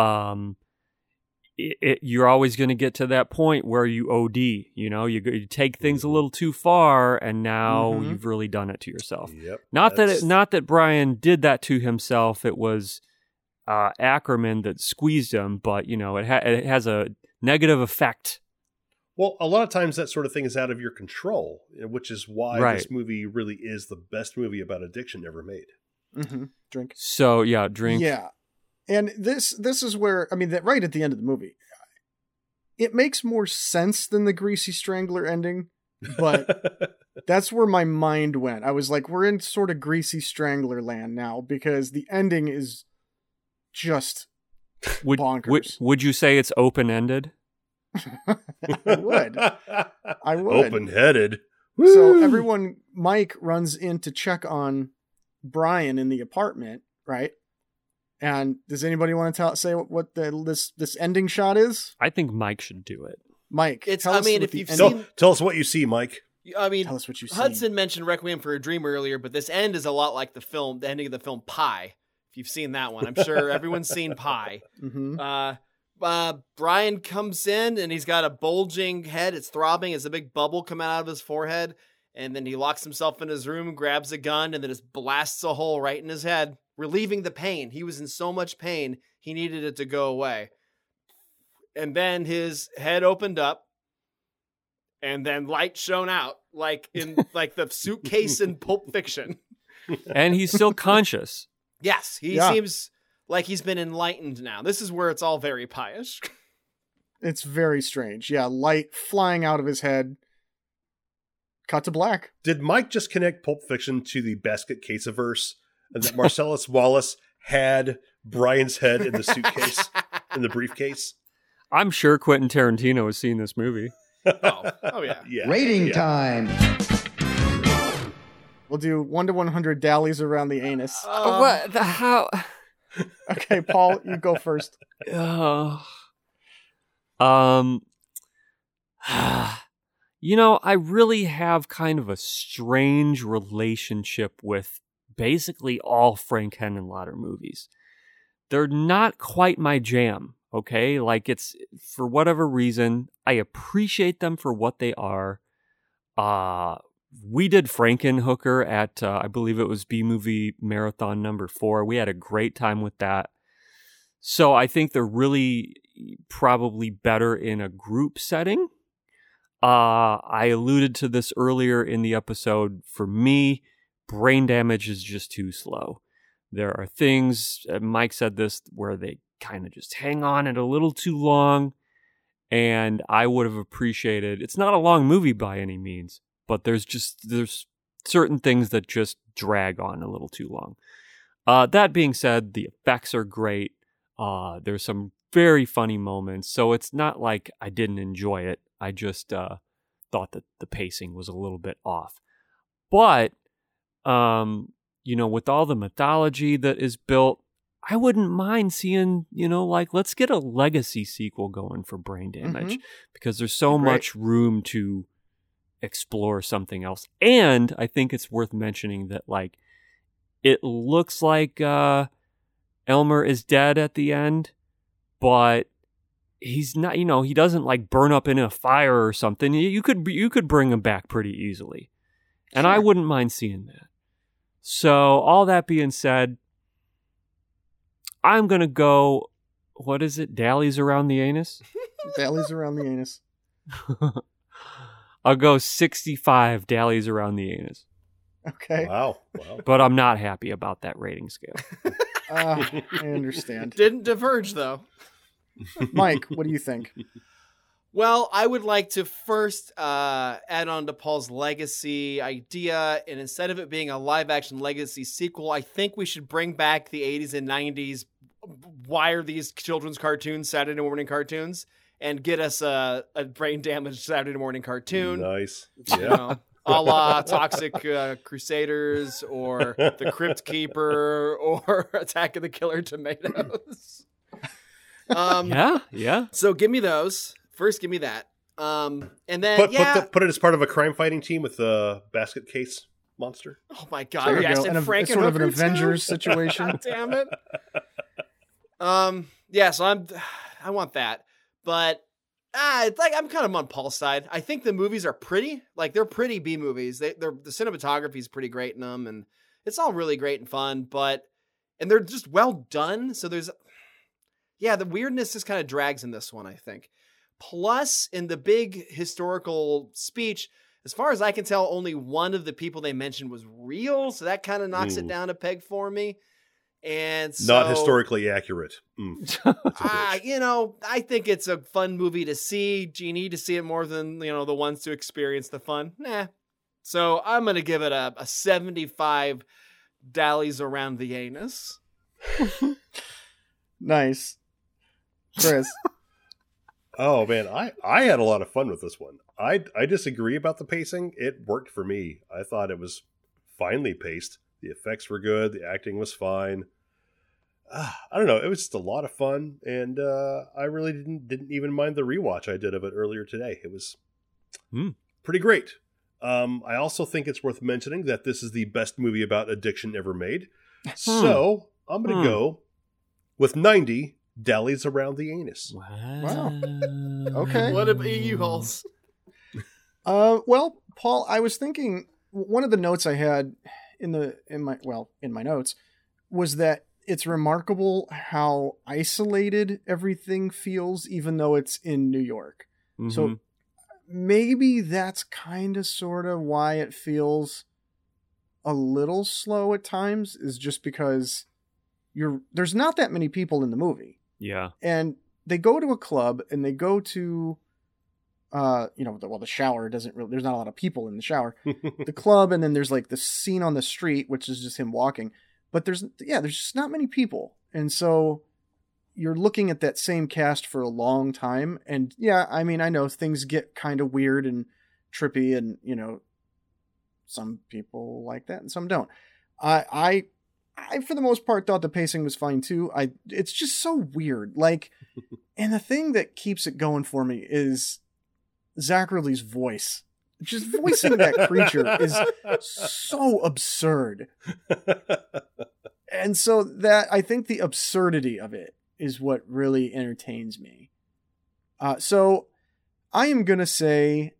you're always going to get to that point where you OD, you take things a little too far, and now you've really done it to yourself. Yep, not that Brian did that to himself. It was Ackerman that squeezed him, but it has a negative effect. Well, a lot of times that sort of thing is out of your control, which is why this movie really is the best movie about addiction ever made. Mm-hmm. Drink. So drink. Yeah. And this is where, right at the end of the movie, it makes more sense than the Greasy Strangler ending, but that's where my mind went. I was like, we're in sort of Greasy Strangler land now, because the ending is just bonkers. Would you say it's open-ended? I would. Open-headed. So Mike runs in to check on Brian in the apartment, right? And does anybody want to say what this ending shot is? I think Mike should do it. Mike, tell us what you see, Mike. Tell us what you see. Hudson mentioned Requiem for a Dream earlier, but this end is a lot like the ending of the film Pi. If you've seen that one, I'm sure everyone's seen Pi. Mm-hmm. Brian comes in and he's got a bulging head. It's throbbing. It's a big bubble coming out of his forehead. And then he locks himself in his room, grabs a gun, and then just blasts a hole right in his head, relieving the pain. He was in so much pain, he needed it to go away. And then his head opened up, and then light shone out, like in like the suitcase in Pulp Fiction. And he's still conscious. Yes, he seems like he's been enlightened now. This is where it's all very pious. It's very strange. Yeah, light flying out of his head. Cut to black. Did Mike just connect Pulp Fiction to the Basket Caseverse, and that Marcellus Wallace had Brian's head in the suitcase, in the briefcase? I'm sure Quentin Tarantino has seen this movie. Oh yeah. Rating time. We'll do 1 to 100 dallies around the anus. What? How? Okay, Paul, you go first. I really have kind of a strange relationship with basically all Frank Henenlotter movies. They're not quite my jam, okay? Like, it's, for whatever reason, I appreciate them for what they are. We did Frankenhooker at, I believe it was B-Movie Marathon number 4. We had a great time with that. So I think they're really probably better in a group setting. I alluded to this earlier in the episode. For me, Brain Damage is just too slow. There are things, Mike said this, where they kind of just hang on it a little too long. And I would have appreciated, it's not a long movie by any means, but there's certain things that just drag on a little too long. That being said, the effects are great. There's some very funny moments, so it's not like I didn't enjoy it. I just thought that the pacing was a little bit off. But, with all the mythology that is built, I wouldn't mind seeing, let's get a legacy sequel going for Brain Damage, because there's so much room to explore something else. And I think it's worth mentioning that, it looks like Elmer is dead at the end, but he's not, he doesn't burn up in a fire or something. You could bring him back pretty easily. And I wouldn't mind seeing that. So all that being said, I'm going to go, what is it? Dallies around the anus? Dallies around the anus. I'll go 65 dallies around the anus. Okay. Wow. But I'm not happy about that rating scale. I understand. Didn't diverge, though. Mike, what do you think? Well, I would like to first add on to Paul's legacy idea, and instead of it being a live-action legacy sequel, I think we should bring back the 80s and 90s, wire these children's cartoons, Saturday morning cartoons, and get us a Brain Damage Saturday morning cartoon. Nice. Yeah. A la Toxic Crusaders, or The Crypt Keeper, or Attack of the Killer Tomatoes. Yeah. So give me those. First, give me that. And then, put it as part of a crime fighting team with the basket case monster. Oh my God! Yes, and Frankenhooker, it's sort of an Avengers situation. God damn it. So I want that, but it's like I'm kind of on Paul's side. I think the movies are pretty, they're pretty B movies. The cinematography is pretty great in them, and it's all really great and fun. And they're just well done. So the weirdness just kind of drags in this one, I think. Plus, in the big historical speech, as far as I can tell, only one of the people they mentioned was real. So that kind of knocks it down a peg for me. And so, not historically accurate. I think it's a fun movie to see. Do you need to see it more than, the ones to experience the fun? Nah. So I'm going to give it a 75 dallies around the anus. Nice. Chris. Oh man, I had a lot of fun with this one. I disagree about the pacing. It worked for me. I thought it was finely paced. The effects were good. The acting was fine. I don't know. It was just a lot of fun, and I really didn't even mind the rewatch I did of it earlier today. It was pretty great. I also think it's worth mentioning that this is the best movie about addiction ever made. So I'm going to go with 90 dallies around the anus. Wow. Okay. What about you, Halls? Well, Paul, I was thinking one of the notes I had in my notes was that it's remarkable how isolated everything feels, even though it's in New York. Mm-hmm. So maybe that's kind of sort of why it feels a little slow at times, is just because there's not that many people in the movie. Yeah. And they go to a club and they go to, the shower there's not a lot of people in the shower, the club. And then there's the scene on the street, which is just him walking, but there's just not many people. And so you're looking at that same cast for a long time. And I know things get kind of weird and trippy and, some people like that and some don't. I for the most part thought the pacing was fine too. It's just so weird. Like, and the thing that keeps it going for me is Zacherley's voice. Just voicing that creature is so absurd. And so that, I think the absurdity of it is what really entertains me. So I am going to say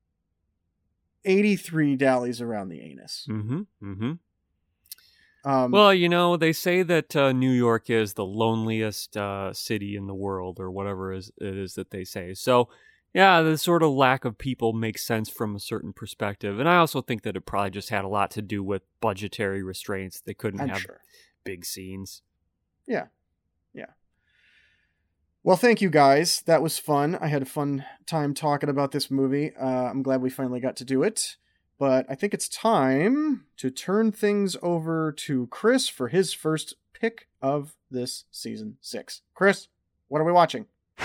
83 dallies around the anus. Mm-hmm. Mm-hmm. Well, you know, they say that New York is the loneliest city in the world, or whatever it is that they say. So, yeah, the sort of lack of people makes sense from a certain perspective. And I also think that it probably just had a lot to do with budgetary restraints. They couldn't have big scenes. Yeah. Yeah. Well, thank you guys. That was fun. I had a fun time talking about this movie. I'm glad we finally got to do it. But I think it's time to turn things over to Chris for his first pick of this season 6. Chris, what are we watching?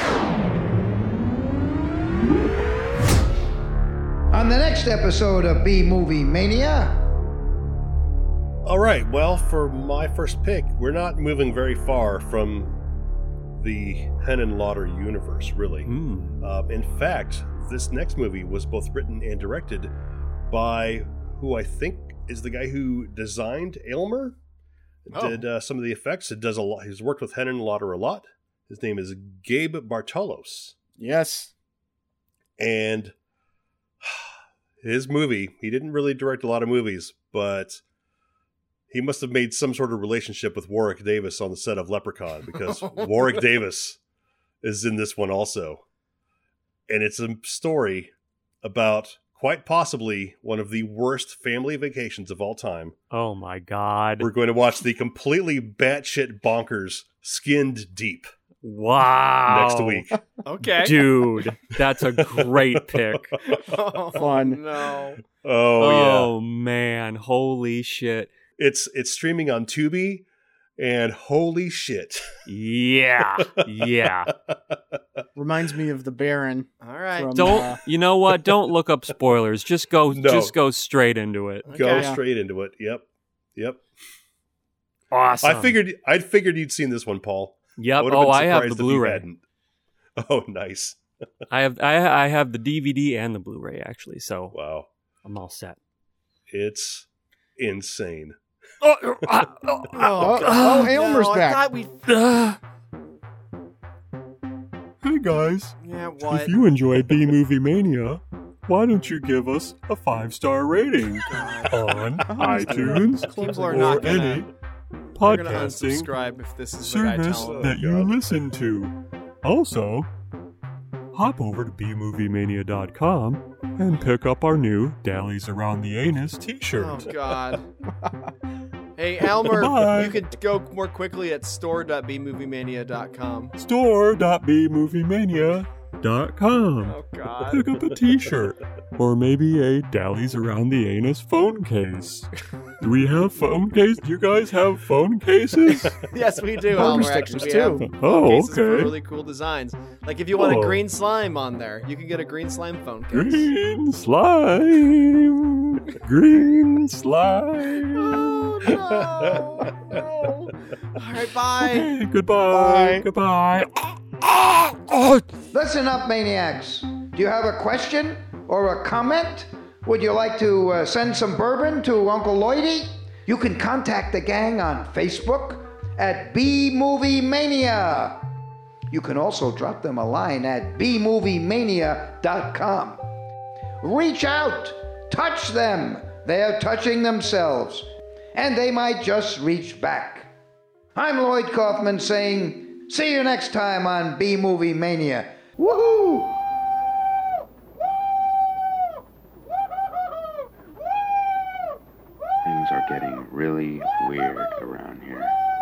On the next episode of B-Movie Mania. All right, well, for my first pick, we're not moving very far from the Henn & Lauder universe, really. In fact, this next movie was both written and directed by who I think is the guy who designed Aylmer, did some of the effects. It does a lot. He's worked with Henn & Lauder a lot. His name is Gabe Bartalos. Yes. And his movie, he didn't really direct a lot of movies, but he must have made some sort of relationship with Warwick Davis on the set of Leprechaun, because Warwick Davis is in this one also. And it's a story about quite possibly one of the worst family vacations of all time. Oh my God. We're going to watch the completely batshit bonkers Skinned Deep. Wow. Next week. Okay. Dude, that's a great pick. Fun. No. Oh man. Holy shit. It's streaming on Tubi, and holy shit. Yeah. Yeah. Reminds me of The Baron. All right. Don't you know what? Don't look up spoilers. Just go straight into it. Okay. Go straight into it. Yep. Awesome. I figured you'd seen this one, Paul. Yep. I have the Blu-ray. Oh, nice. I have the DVD and the Blu-ray actually. So wow, I'm all set. It's insane. Aylmer's back. Hey guys. Yeah, what? If you enjoy B-Movie Mania, why don't you give us a 5-star rating on iTunes People are or not gonna, any they're gonna podcasting unsubscribe if this is the guy service telling them. that you listen to. Also, hop over to bmoviemania.com and pick up our new Dallies Around the Anus t-shirt. Oh, God. Hey, Aylmer, Bye. you could go more quickly at store.bmoviemania.com. Store.bmoviemania.com. Oh, God. Pick up a t-shirt. Or maybe a Dallies Around the Anus phone case. Do we have phone case? Do you guys have phone cases? Yes, we do, Bumper Aylmer. stickers, Actually, we have too. phone cases Okay. for really cool designs. Like if you want a Oh. green slime on there, you can get a green slime phone case. Green slime. Green slime. Oh, no. All right, bye. Okay, goodbye. Goodbye. Listen up, maniacs. Do you have a question or a comment? Would you like to send some bourbon to Uncle Lloydie? You can contact the gang on Facebook at B-Movie Mania. You can also drop them a line at bmoviemania.com. Reach out. Touch them. They are touching themselves. And they might just reach back. I'm Lloyd Kaufman saying, see you next time on B-Movie Mania. Woohoo! Things are getting really weird around here.